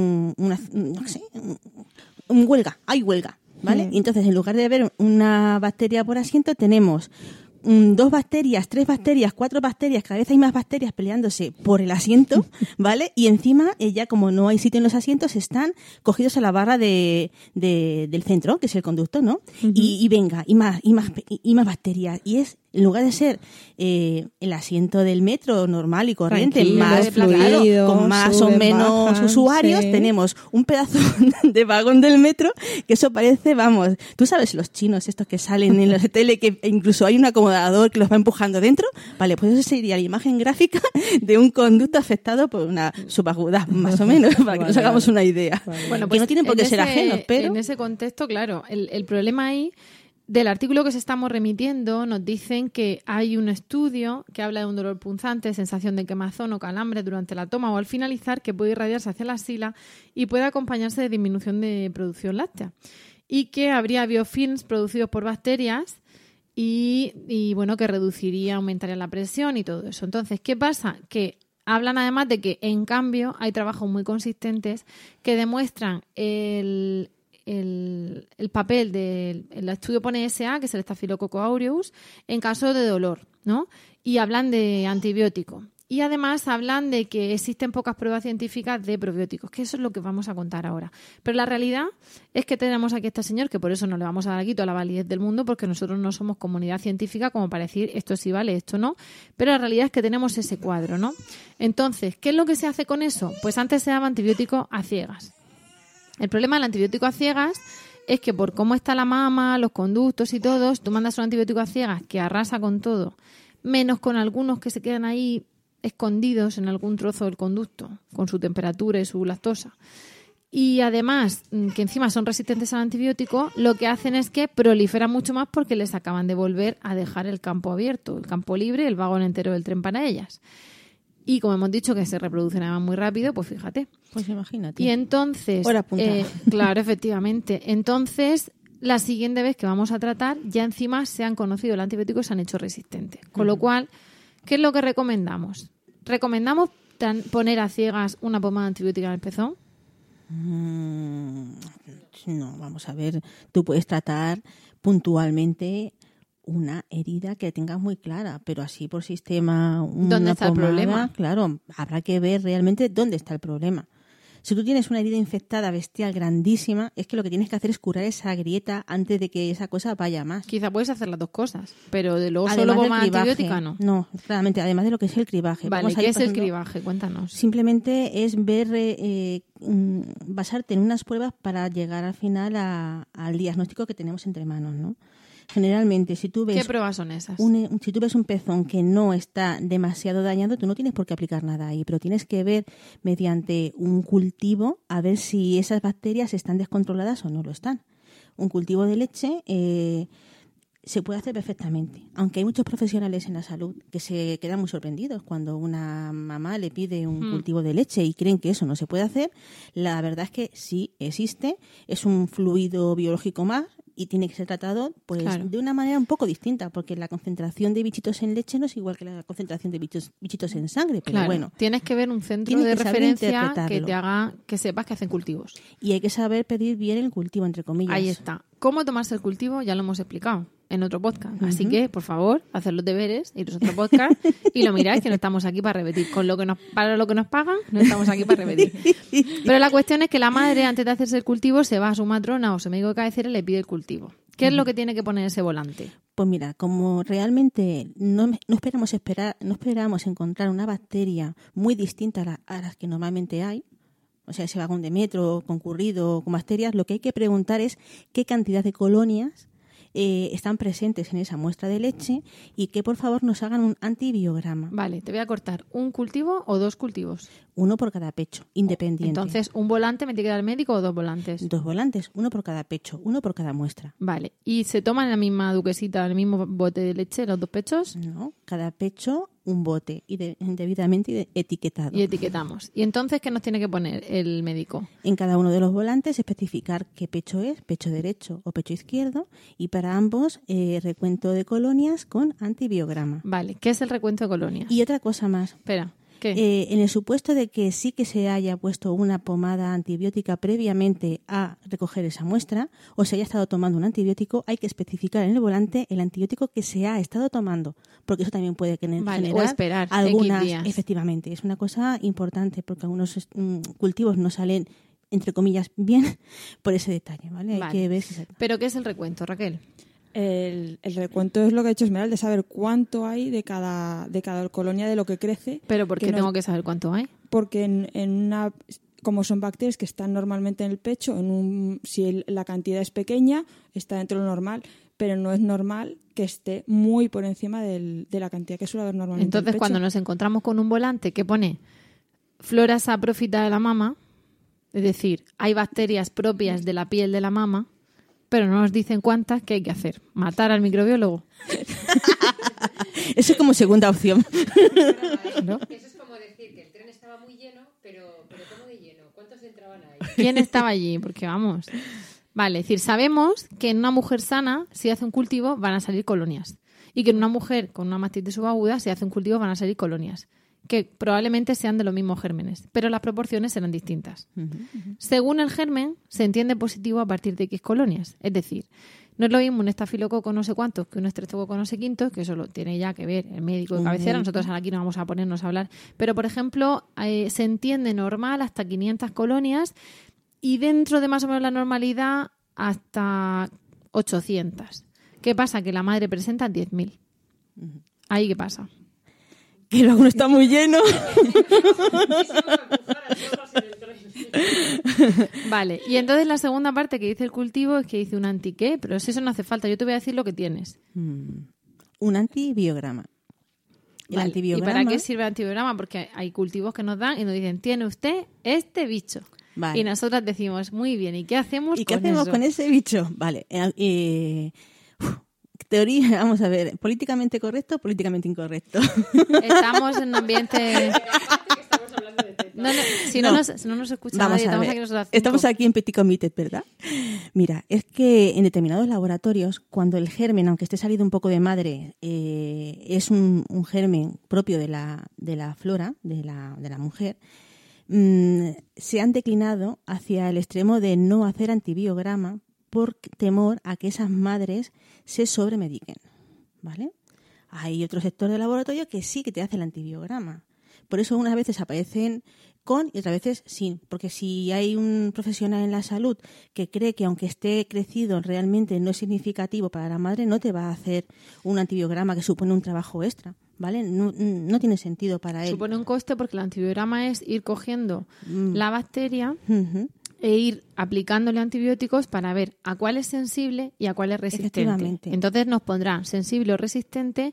huelga, hay huelga, ¿vale? Y entonces en lugar de haber una bacteria por asiento, tenemos 2 bacterias, 3 bacterias, 4 bacterias, cada vez hay más bacterias peleándose por el asiento, ¿vale? Y encima, ya como no hay sitio en los asientos, están cogidos a la barra del centro, que es el conducto, ¿no? Y venga, y más bacterias. Y es, en lugar de ser el asiento del metro normal y corriente, Tranquilo, más fluido, con más o suben, menos bajan, usuarios, sí. tenemos un pedazo de vagón del metro, que eso parece, vamos, tú sabes los chinos estos que salen en la tele, que incluso hay un acomodador que los va empujando dentro, vale, pues eso sería la imagen gráfica de un conducto afectado por una subaguda, más o menos, para que nos hagamos una idea. Bueno, que no tienen por qué ser ajenos, pero... En ese contexto, claro, el problema ahí, del artículo que se estamos remitiendo, nos dicen que hay un estudio que habla de un dolor punzante, sensación de quemazón o calambre durante la toma o al finalizar, que puede irradiarse hacia la axila y puede acompañarse de disminución de producción láctea. Y que habría biofilms producidos por bacterias y bueno, que reduciría, aumentaría la presión y todo eso. Entonces, ¿qué pasa? Que hablan además de que, en cambio, hay trabajos muy consistentes que demuestran el papel del estudio pone SA, que es el Staphylococcus aureus, en caso de dolor, ¿no? Y hablan de antibiótico. Y además hablan de que existen pocas pruebas científicas de probióticos, que eso es lo que vamos a contar ahora. Pero la realidad es que tenemos aquí a este señor, que por eso no le vamos a dar aquí toda la validez del mundo, porque nosotros no somos comunidad científica como para decir esto sí vale, esto no. Pero la realidad es que tenemos ese cuadro, ¿no? Entonces, ¿qué es lo que se hace con eso? Pues antes se daba antibiótico a ciegas. El problema del antibiótico a ciegas es que por cómo está la mama, los conductos y todo, tú mandas un antibiótico a ciegas que arrasa con todo, menos con algunos que se quedan ahí escondidos en algún trozo del conducto, con su temperatura y su lactosa. Y además, que encima son resistentes al antibiótico, lo que hacen es que proliferan mucho más porque les acaban de volver a dejar el campo abierto, el campo libre, el vagón entero del tren para ellas. Y como hemos dicho que se reproducen además muy rápido, pues fíjate. Pues imagínate. Y entonces, hora punta. Claro, efectivamente. Entonces, la siguiente vez que vamos a tratar, ya encima se han conocido el antibiótico y se han hecho resistentes. Con lo cual, ¿qué es lo que recomendamos? ¿Recomendamos poner a ciegas una pomada antibiótica en el pezón? No, vamos a ver. Tú puedes tratar puntualmente una herida que tengas muy clara, pero así por sistema, ¿dónde está pomada, el problema? Claro, habrá que ver realmente dónde está el problema. Si tú tienes una herida infectada bestial grandísima, es que lo que tienes que hacer es curar esa grieta antes de que esa cosa vaya más. Quizá puedes hacer las dos cosas, pero de luego Además solo del pomada cribaje. antibiótica no. No, claramente, además de lo que es el cribaje. Vale, Vamos a ¿qué ir, es por el ejemplo, cribaje? Cuéntanos. Simplemente es ver, basarte en unas pruebas para llegar al final al diagnóstico que tenemos entre manos, ¿no? Generalmente, si tú ves ¿Qué pruebas son esas? si tú ves un pezón que no está demasiado dañado, tú no tienes por qué aplicar nada ahí, pero tienes que ver mediante un cultivo a ver si esas bacterias están descontroladas o no lo están. Un cultivo de leche se puede hacer perfectamente, aunque hay muchos profesionales en la salud que se quedan muy sorprendidos cuando una mamá le pide un cultivo de leche y creen que eso no se puede hacer. La verdad es que sí existe, es un fluido biológico más y tiene que ser tratado pues Claro. de una manera un poco distinta, porque la concentración de bichitos en leche no es igual que la concentración de bichitos en sangre, pero Claro, bueno. tienes que ver un centro Tienes de que saber referencia que interpretarlo. te haga que sepas que hacen cultivos. Y hay que saber pedir bien el cultivo, entre comillas. Ahí está. ¿Cómo tomarse el cultivo? Ya lo hemos explicado en otro podcast. Así que, por favor, haced los deberes, iros a otro podcast y lo miráis, que no estamos aquí para repetir. Para lo que nos pagan, no estamos aquí para repetir. Pero la cuestión es que la madre, antes de hacerse el cultivo, se va a su matrona o su médico de cabecera y le pide el cultivo. ¿Qué es lo que tiene que poner ese volante? Pues mira, como realmente no esperamos encontrar una bacteria muy distinta a las que normalmente hay, o sea, ese vagón de metro concurrido con bacterias, lo que hay que preguntar es qué cantidad de colonias están presentes en esa muestra de leche y que por favor nos hagan un antibiograma. Vale, te voy a cortar. ¿Un cultivo o dos cultivos? Uno por cada pecho, independiente. Entonces, ¿un volante me tiene que dar el médico o dos volantes? 2 volantes, uno por cada pecho, uno por cada muestra. Vale. ¿Y se toman en la misma duquesita, en el mismo bote de leche, los dos pechos? No, cada pecho un bote y debidamente etiquetado. Y etiquetamos. ¿Y entonces qué nos tiene que poner el médico? En cada uno de los volantes especificar qué pecho es, pecho derecho o pecho izquierdo, y para ambos recuento de colonias con antibiograma. Vale. ¿Qué es el recuento de colonias? Y otra cosa más. Espera. ¿Qué? En el supuesto de que sí que se haya puesto una pomada antibiótica previamente a recoger esa muestra o se haya estado tomando un antibiótico, hay que especificar en el volante el antibiótico que se ha estado tomando, porque eso también puede Vale, generar o esperar algunas. X días. Efectivamente, es una cosa importante porque algunos cultivos no salen, entre comillas, bien por ese detalle, ¿vale? Vale. Hay que ver si se... ¿Pero qué es el recuento, Raquel? El recuento es lo que ha hecho Esmeralda, de saber cuánto hay de cada colonia de lo que crece. ¿Pero por qué no- tengo que saber cuánto hay? Porque en una, como son bacterias que están normalmente en el pecho, si la cantidad es pequeña, está dentro de lo normal, pero no es normal que esté muy por encima de la cantidad que suele haber normalmente en el Entonces, pecho. cuando nos encontramos con un volante que pone flora saprófita de la mama, es decir, hay bacterias propias de la piel de la mama, pero no nos dicen cuántas, ¿qué hay que hacer? ¿Matar al microbiólogo? Eso es como segunda opción. ¿No? Eso es como decir que el tren estaba muy lleno, pero ¿cómo de lleno? ¿Cuántos entraban ahí? ¿Quién estaba allí? Porque vamos. Vale, es decir, sabemos que en una mujer sana, si hace un cultivo, van a salir colonias. Y que en una mujer con una mastitis subaguda, si hace un cultivo, van a salir colonias. que probablemente sean de los mismos gérmenes, pero las proporciones serán distintas. Según el germen, se entiende positivo a partir de X colonias. Es decir, no es lo mismo un estafilococo no sé cuántos que un estreptococo no sé quintos, que eso lo tiene ya que ver el médico de cabecera. Nosotros aquí no vamos a ponernos a hablar. Pero, por ejemplo, se entiende normal hasta 500 colonias y dentro de más o menos la normalidad hasta 800. ¿Qué pasa? Que la madre presenta 10.000. ¿Ahí qué pasa? Que luego no está muy lleno. Vale, y entonces la segunda parte que dice el cultivo es que dice un anti-qué, pero si eso no hace falta, yo te voy a decir lo que tienes. Un antibiograma. El Vale. antibiograma. ¿Y para qué sirve el antibiograma? Porque hay cultivos que nos dan y nos dicen, tiene usted este bicho. Vale. Y nosotras decimos, muy bien, ¿y qué hacemos ¿Y qué con hacemos eso? con ese bicho? Vale. Teoría, vamos a ver, políticamente correcto, políticamente incorrecto. Estamos en un ambiente... Si no nos escucha Vamos nadie, a estamos ver. aquí nosotras 5. Estamos aquí en Petit Comité, ¿verdad? Mira, es que en determinados laboratorios, cuando el germen, aunque esté salido un poco de madre, es un germen propio de la flora, de la mujer, se han declinado hacia el extremo de no hacer antibiograma por temor a que esas madres se sobremediquen, ¿vale? Hay otro sector del laboratorio que sí que te hace el antibiograma. Por eso unas veces aparecen con y otras veces sin. Porque si hay un profesional en la salud que cree que aunque esté crecido realmente no es significativo para la madre, no te va a hacer un antibiograma que supone un trabajo extra, ¿vale? No tiene sentido para él. Supone un coste porque el antibiograma es ir cogiendo la bacteria Uh-huh. e ir aplicándole antibióticos para ver a cuál es sensible y a cuál es resistente. Efectivamente. Entonces nos pondrá sensible o resistente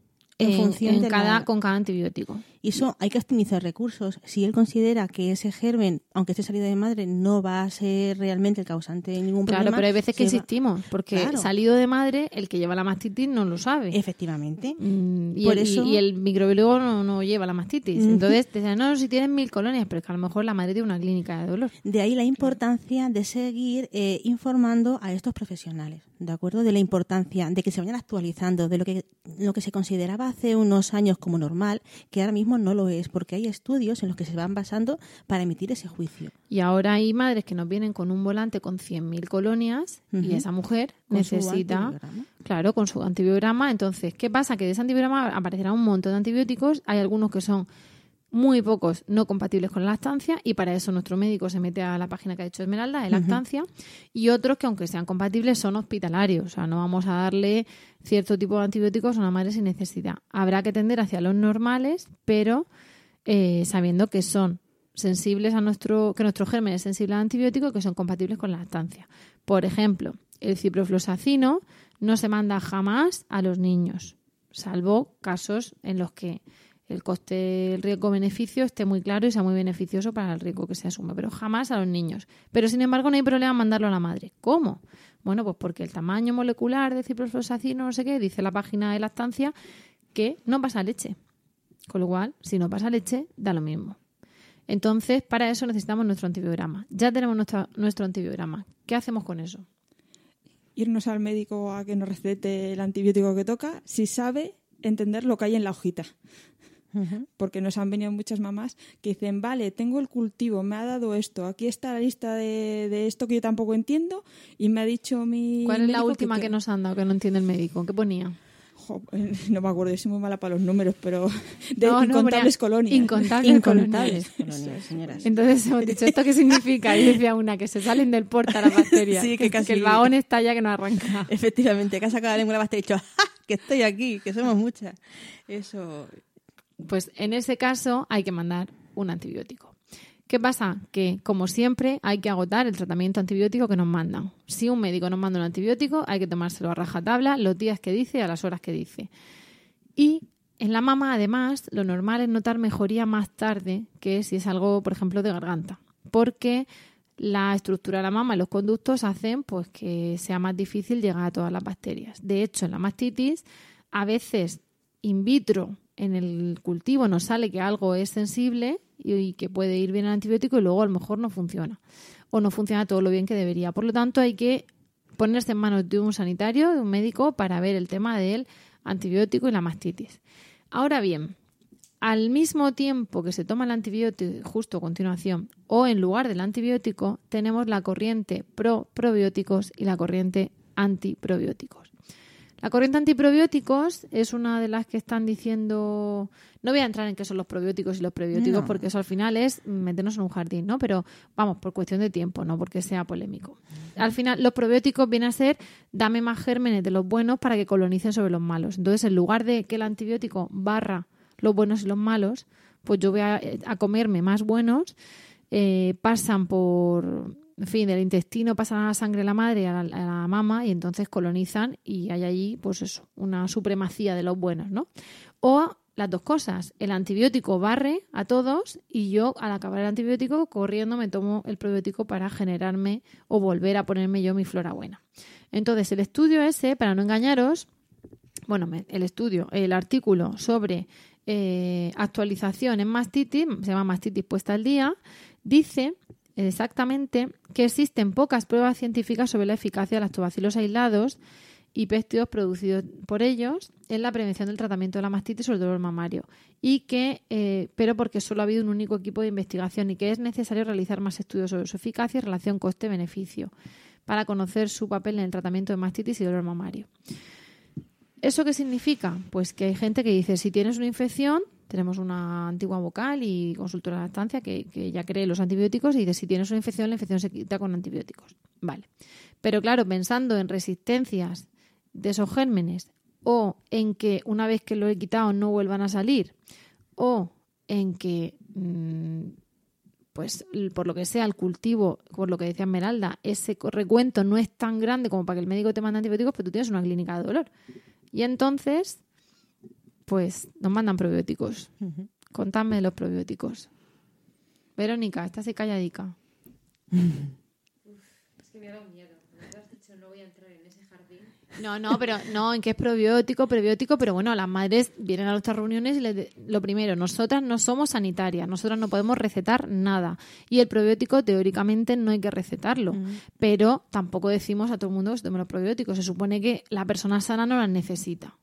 En función de con cada antibiótico. Y eso hay que optimizar recursos. Si él considera que ese germen, aunque esté salido de madre, no va a ser realmente el causante de ningún problema... Claro, pero hay veces que insistimos, porque Claro. salido de madre, el que lleva la mastitis no lo sabe. Efectivamente. Y, Por el, eso... y el microbiólogo no lleva la mastitis. Entonces te dicen, no, si tienes 1000 colonias, pero es que a lo mejor la madre tiene una clínica de dolor. De ahí la importancia de seguir informando a estos profesionales, ¿de acuerdo? De la importancia de que se vayan actualizando de lo que se consideraba hace unos años como normal, que ahora mismo no lo es, porque hay estudios en los que se van basando para emitir ese juicio. Y ahora hay madres que nos vienen con un volante con 100.000 colonias y esa mujer Con su necesita, antibiograma. claro, con su antibiograma. Entonces, ¿qué pasa? Que de ese antibiograma aparecerá un montón de antibióticos. Hay algunos que son muy pocos no compatibles con la lactancia y para eso nuestro médico se mete a la página que ha hecho Esmeralda de lactancia y otros que aunque sean compatibles son hospitalarios, o sea, no vamos a darle cierto tipo de antibióticos a una madre sin necesidad. Habrá que tender hacia los normales, pero sabiendo que son sensibles que nuestro germen es sensible al antibiótico y que son compatibles con la lactancia. Por ejemplo, el ciprofloxacino no se manda jamás a los niños, salvo casos en los que el coste, el riesgo-beneficio esté muy claro y sea muy beneficioso para el riesgo que se asume, pero jamás a los niños. Pero, sin embargo, no hay problema en mandarlo a la madre. ¿Cómo? Bueno, pues porque el tamaño molecular de ciprofloxacino, no sé qué, dice la página de lactancia que no pasa leche. Con lo cual, si no pasa leche, da lo mismo. Entonces, para eso necesitamos nuestro antibiograma. Ya tenemos nuestro antibiograma. ¿Qué hacemos con eso? Irnos al médico a que nos recete el antibiótico que toca, si sabe entender lo que hay en la hojita. Porque nos han venido muchas mamás que dicen, vale, tengo el cultivo, me ha dado esto, aquí está la lista de esto que yo tampoco entiendo y me ha dicho mi ¿Cuál es la médico última que nos han dado que no entiende el médico? ¿Qué ponía? No me acuerdo, yo soy muy mala para los números, pero de No, incontables ponía colonias. Incontables colonias, señoras. Entonces hemos dicho, ¿esto qué significa? Y decía una, que se salen del porta las bacterias. Sí, que casi- el vagón está ya que no arranca. Efectivamente, que ha sacado la lengua de la pasta y ha dicho, ¡ja! Que estoy aquí, que somos muchas. Eso... Pues en ese caso hay que mandar un antibiótico. ¿Qué pasa? Que, como siempre, hay que agotar el tratamiento antibiótico que nos mandan. Si un médico nos manda un antibiótico, hay que tomárselo a rajatabla los días que dice y a las horas que dice. Y en la mama, además, lo normal es notar mejoría más tarde que si es algo, por ejemplo, de garganta. Porque la estructura de la mama y los conductos hacen pues que sea más difícil llegar a todas las bacterias. De hecho, en la mastitis, a veces in vitro, en el cultivo nos sale que algo es sensible y que puede ir bien el antibiótico y luego a lo mejor no funciona o no funciona todo lo bien que debería. Por lo tanto, hay que ponerse en manos de un sanitario, de un médico, para ver el tema del antibiótico y la mastitis. Ahora bien, al mismo tiempo que se toma el antibiótico, justo a continuación, o en lugar del antibiótico, tenemos la corriente pro-probióticos y la corriente antiprobióticos. La corriente antiprobióticos es una de las que están diciendo... No voy a entrar en qué son los probióticos y los prebióticos, porque eso al final es meternos en un jardín, ¿no? Pero vamos, por cuestión de tiempo, no porque sea polémico. Al final, los probióticos vienen a ser dame más gérmenes de los buenos para que colonicen sobre los malos. Entonces, en lugar de que el antibiótico barra los buenos y los malos, pues yo voy a comerme más buenos, pasan por... En fin, del intestino pasan a la sangre de la madre a la mama y entonces colonizan y hay allí, pues eso, una supremacía de los buenos, ¿no? O las dos cosas, el antibiótico barre a todos y yo al acabar el antibiótico corriendo me tomo el probiótico para generarme o volver a ponerme yo mi flora buena. Entonces el estudio ese, para no engañaros, bueno, el artículo sobre actualización en mastitis, se llama Mastitis puesta al día, dice exactamente que existen pocas pruebas científicas sobre la eficacia de lactobacilos aislados y péptidos producidos por ellos en la prevención del tratamiento de la mastitis o el dolor mamario y que, pero porque solo ha habido un único equipo de investigación y que es necesario realizar más estudios sobre su eficacia y relación coste-beneficio para conocer su papel en el tratamiento de mastitis y dolor mamario. ¿Eso qué significa? Pues que hay gente que dice, si tienes una infección, tenemos una antigua vocal y consultora de lactancia que ya cree los antibióticos y dice, si tienes una infección, la infección se quita con antibióticos. Vale. Pero claro, pensando en resistencias de esos gérmenes o en que una vez que lo he quitado no vuelvan a salir o en que, pues por lo que sea, el cultivo, por lo que decía Esmeralda, ese recuento no es tan grande como para que el médico te mande antibióticos, pero tú tienes una clínica de dolor. Y entonces, pues nos mandan probióticos. Uh-huh. Contadme de los probióticos. Verónica, estás ahí calladica. Es que me ha dado miedo. Como te has dicho, no voy a entrar en ese jardín. No, en qué es prebiótico, pero bueno, las madres vienen a nuestras reuniones y lo primero, nosotras no somos sanitarias, nosotras no podemos recetar nada. Y el probiótico, teóricamente, no hay que recetarlo. Pero tampoco decimos a todo el mundo que se tome los probióticos. Se supone que la persona sana no los necesita.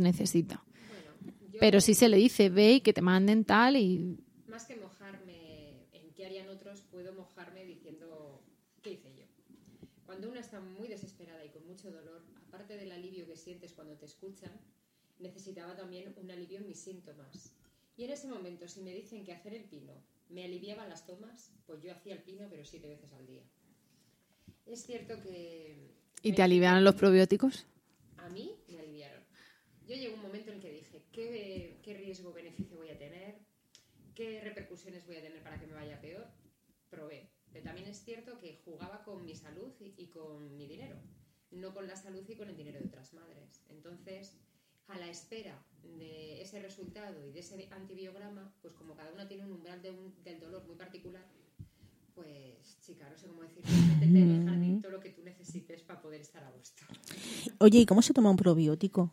Pero sí se le dice, ve y que te manden tal y... Más que mojarme en qué harían otros, puedo mojarme diciendo qué hice yo. Cuando una está muy desesperada y con mucho dolor, aparte del alivio que sientes cuando te escuchan, necesitaba también un alivio en mis síntomas. Y en ese momento, si me dicen que hacer el pino me aliviaba las tomas, pues yo hacía el pino, pero 7 veces al día. Es cierto que... ¿Y te aliviaron los probióticos? A mí me aliviaron. Yo llegué a un momento en que dije, ¿qué riesgo-beneficio voy a tener? ¿Qué repercusiones voy a tener para que me vaya peor? Probé. Pero también es cierto que jugaba con mi salud y con mi dinero, no con la salud y con el dinero de otras madres. Entonces, a la espera de ese resultado y de ese antibiograma, pues como cada una tiene un umbral del dolor muy particular, pues, chica, no sé cómo decirlo, métete en el jardín todo lo que tú necesites para poder estar a gusto. Oye, ¿y cómo se toma un probiótico?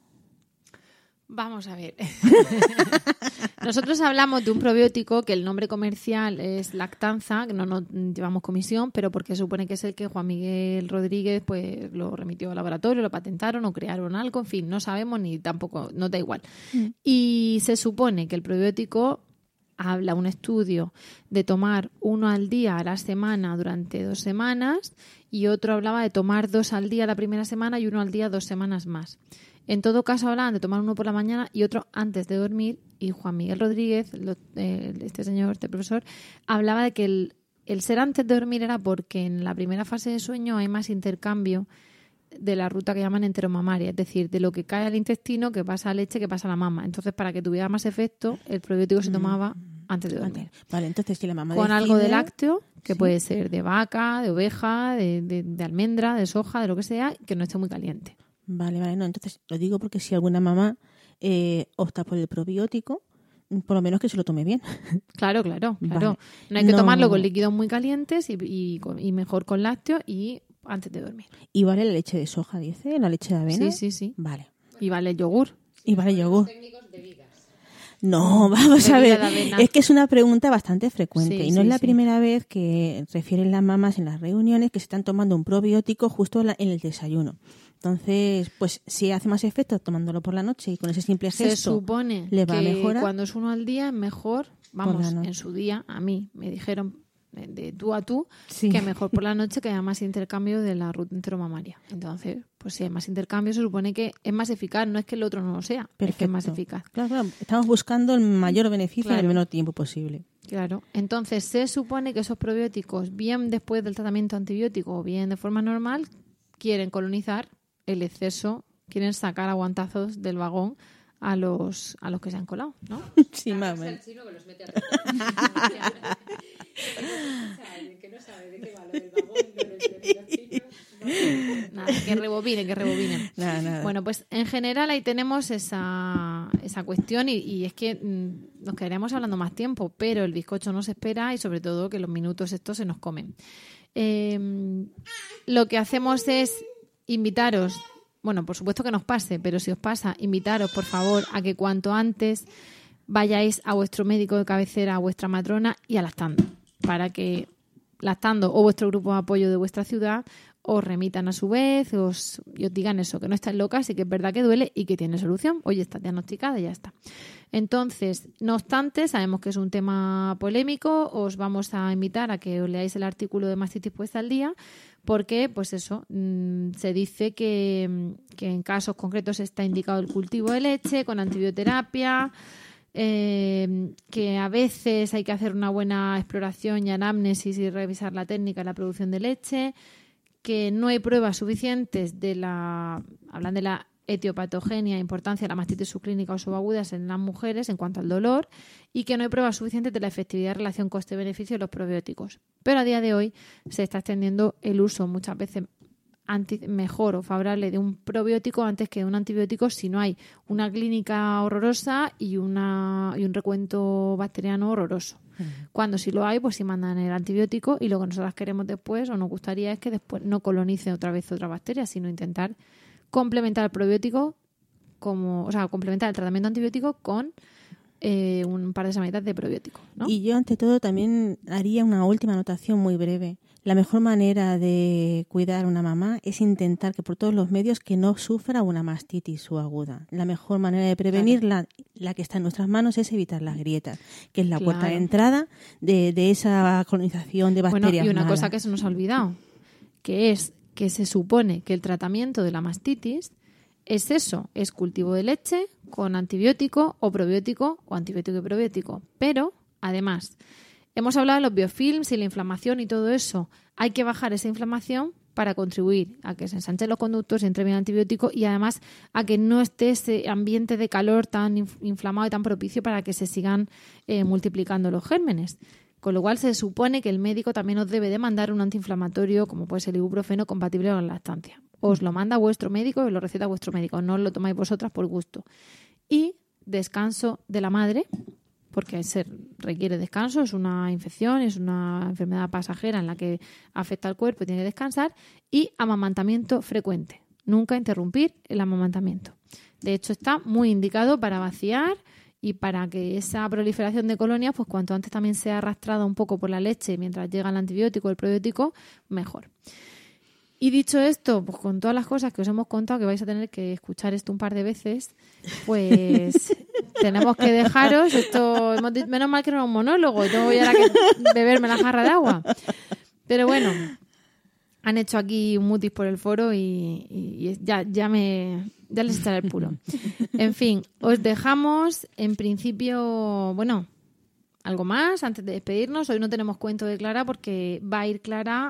Vamos a ver. Nosotros hablamos de un probiótico que el nombre comercial es Lactanza, que no nos llevamos comisión, pero porque supone que es el que Juan Miguel Rodríguez pues lo remitió al laboratorio, lo patentaron o crearon algo, en fin, no sabemos ni tampoco, nos da igual. Y se supone que el probiótico habla un estudio de tomar 1 al día a la semana durante 2 semanas y otro hablaba de tomar 2 al día la primera semana y 1 al día 2 semanas más. En todo caso hablaban de tomar uno por la mañana y otro antes de dormir y Juan Miguel Rodríguez, este profesor, hablaba de que el ser antes de dormir era porque en la primera fase de sueño hay más intercambio de la ruta que llaman enteromamaria, es decir, de lo que cae al intestino, que pasa a leche, que pasa a la mama. Entonces, para que tuviera más efecto, el probiótico se tomaba antes de dormir. Vale, entonces si la mamá con decide... algo de lácteo, que ¿sí? Puede ser de vaca, de oveja, de almendra, de soja, de lo que sea, que no esté muy caliente. Vale, no, entonces lo digo porque si alguna mamá opta por el probiótico, por lo menos que se lo tome bien. Claro. Vale. No hay que tomarlo con líquidos muy calientes y mejor con lácteo y antes de dormir. ¿Y vale la leche de soja, dice? ¿La leche de avena? Sí. Vale. Y vale el yogur. Y vale el yogur. Técnicos bebidas. No, vamos a ver. Bebida de avena. Es que es una pregunta bastante frecuente Sí, y no es la sí. primera vez que refieren las mamás en las reuniones que se están tomando un probiótico justo en el desayuno. Entonces, pues si hace más efecto tomándolo por la noche y con ese simple Se gesto supone le va a que mejorar. cuando es uno al día es mejor, vamos, la noche. en su día a mí me dijeron de tú a tú Sí. que mejor por la noche que haya más intercambio de la ruta enteromamaria. Entonces, pues si hay más intercambio se supone que es más eficaz, no es que el otro no lo sea, es que es más Perfecto. eficaz. Claro, estamos buscando el mayor beneficio en Claro. el menor tiempo posible. Claro, entonces se supone que esos probióticos, bien después del tratamiento antibiótico o bien de forma normal, quieren colonizar el exceso, quieren sacar aguantazos del vagón a los que se han colado, ¿no? Sí, más o Es el menos. chino que los mete a que no sabe de qué va lo del vagón de los chinos. Nada, que rebobinen. Nada. Bueno, pues en general ahí tenemos esa cuestión y es que nos quedaríamos hablando más tiempo, pero el bizcocho no se espera y sobre todo que los minutos estos se nos comen. Lo que hacemos es invitaros, bueno, por supuesto que nos pase, pero si os pasa, invitaros por favor a que cuanto antes vayáis a vuestro médico de cabecera, a vuestra matrona y a Lactando, para que Lactando o vuestro grupo de apoyo de vuestra ciudad os remitan a su vez y os digan eso, que no estáis locas y que es verdad que duele y que tiene solución. Oye, está diagnosticada y ya está. Entonces, no obstante, sabemos que es un tema polémico, os vamos a invitar a que os leáis el artículo de Mastitis Puesta al Día, porque, pues eso, se dice que en casos concretos está indicado el cultivo de leche con antibioterapia, que a veces hay que hacer una buena exploración y anamnesis y revisar la técnica de la producción de leche, que no hay pruebas suficientes hablan de la etiopatogenia, importancia de la mastitis subclínica o subagudas en las mujeres en cuanto al dolor, y que no hay pruebas suficientes de la efectividad en relación coste-beneficio de los probióticos. Pero a día de hoy se está extendiendo el uso muchas veces mejor o favorable de un probiótico antes que de un antibiótico si no hay una clínica horrorosa y un recuento bacteriano horroroso. Cuando sí lo hay, pues sí mandan el antibiótico y lo que nosotras queremos después o nos gustaría es que después no colonice otra vez otra bacteria, sino intentar complementar el probiótico complementar el tratamiento antibiótico con un par de semanitas de probiótico, ¿no? Y yo ante todo también haría una última anotación muy breve. La mejor manera de cuidar a una mamá es intentar que por todos los medios que no sufra una mastitis subaguda. La mejor manera de prevenirla, la que está en nuestras manos, es evitar las grietas, que es la puerta de entrada de esa colonización de bacterias Bueno, y una malas. cosa que se nos ha olvidado, que es que se supone que el tratamiento de la mastitis es eso, es cultivo de leche con antibiótico o probiótico o antibiótico y probiótico. Pero, además, hemos hablado de los biofilms y la inflamación y todo eso. Hay que bajar esa inflamación para contribuir a que se ensanchen los conductos y entre bien el antibiótico y además a que no esté ese ambiente de calor tan inflamado y tan propicio para que se sigan multiplicando los gérmenes. Con lo cual se supone que el médico también os debe de mandar un antiinflamatorio como puede ser el ibuprofeno compatible con la lactancia. Os lo manda vuestro médico y os lo receta vuestro médico. No os lo tomáis vosotras por gusto. Y descanso de la madre, porque se requiere descanso, es una infección, es una enfermedad pasajera en la que afecta al cuerpo y tiene que descansar, y amamantamiento frecuente. Nunca interrumpir el amamantamiento. De hecho, está muy indicado para vaciar y para que esa proliferación de colonias, pues cuanto antes también sea arrastrada un poco por la leche mientras llega el antibiótico o el probiótico, mejor. Y dicho esto, pues con todas las cosas que os hemos contado, que vais a tener que escuchar esto un par de veces, pues tenemos que dejaros esto. Menos mal que no era un monólogo, tengo que ahora que beberme la jarra de agua. Pero bueno, han hecho aquí un mutis por el foro y ya les echaré el puro. En fin, os dejamos. En principio, bueno, algo más antes de despedirnos. Hoy no tenemos cuento de Clara porque va a ir Clara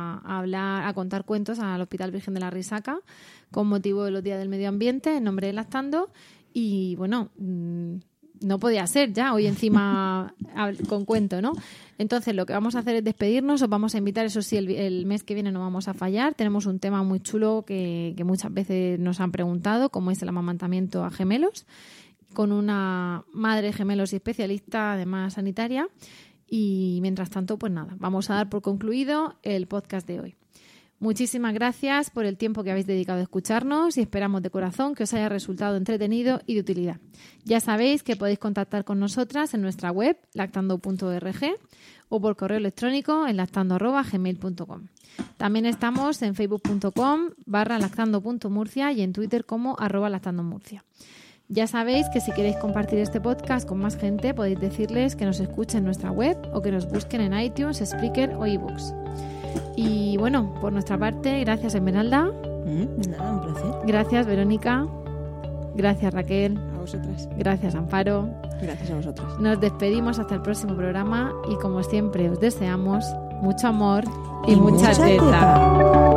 a contar cuentos al Hospital Virgen de la Risaca con motivo de los Días del Medio Ambiente en nombre de Lactando. Y bueno, no podía ser ya hoy encima con cuento, ¿no? Entonces lo que vamos a hacer es despedirnos. Os vamos a invitar, eso sí, el mes que viene no vamos a fallar. Tenemos un tema muy chulo que muchas veces nos han preguntado, como es el amamantamiento a gemelos, con una madre de gemelos y especialista, además sanitaria. Y mientras tanto, pues nada, vamos a dar por concluido el podcast de hoy. Muchísimas gracias por el tiempo que habéis dedicado a escucharnos y esperamos de corazón que os haya resultado entretenido y de utilidad. Ya sabéis que podéis contactar con nosotras en nuestra web lactando.org o por correo electrónico en lactando@gmail.com. También estamos en facebook.com/lactando.murcia y en Twitter como @lactandomurcia. Ya sabéis que si queréis compartir este podcast con más gente podéis decirles que nos escuchen en nuestra web o que nos busquen en iTunes, Spreaker o eBooks. Y bueno, por nuestra parte, gracias Esmeralda. Nada, un placer. Gracias Verónica. Gracias Raquel. A vosotras. Gracias Amparo. Gracias a vosotras. Nos despedimos hasta el próximo programa y como siempre os deseamos mucho amor y mucha teta.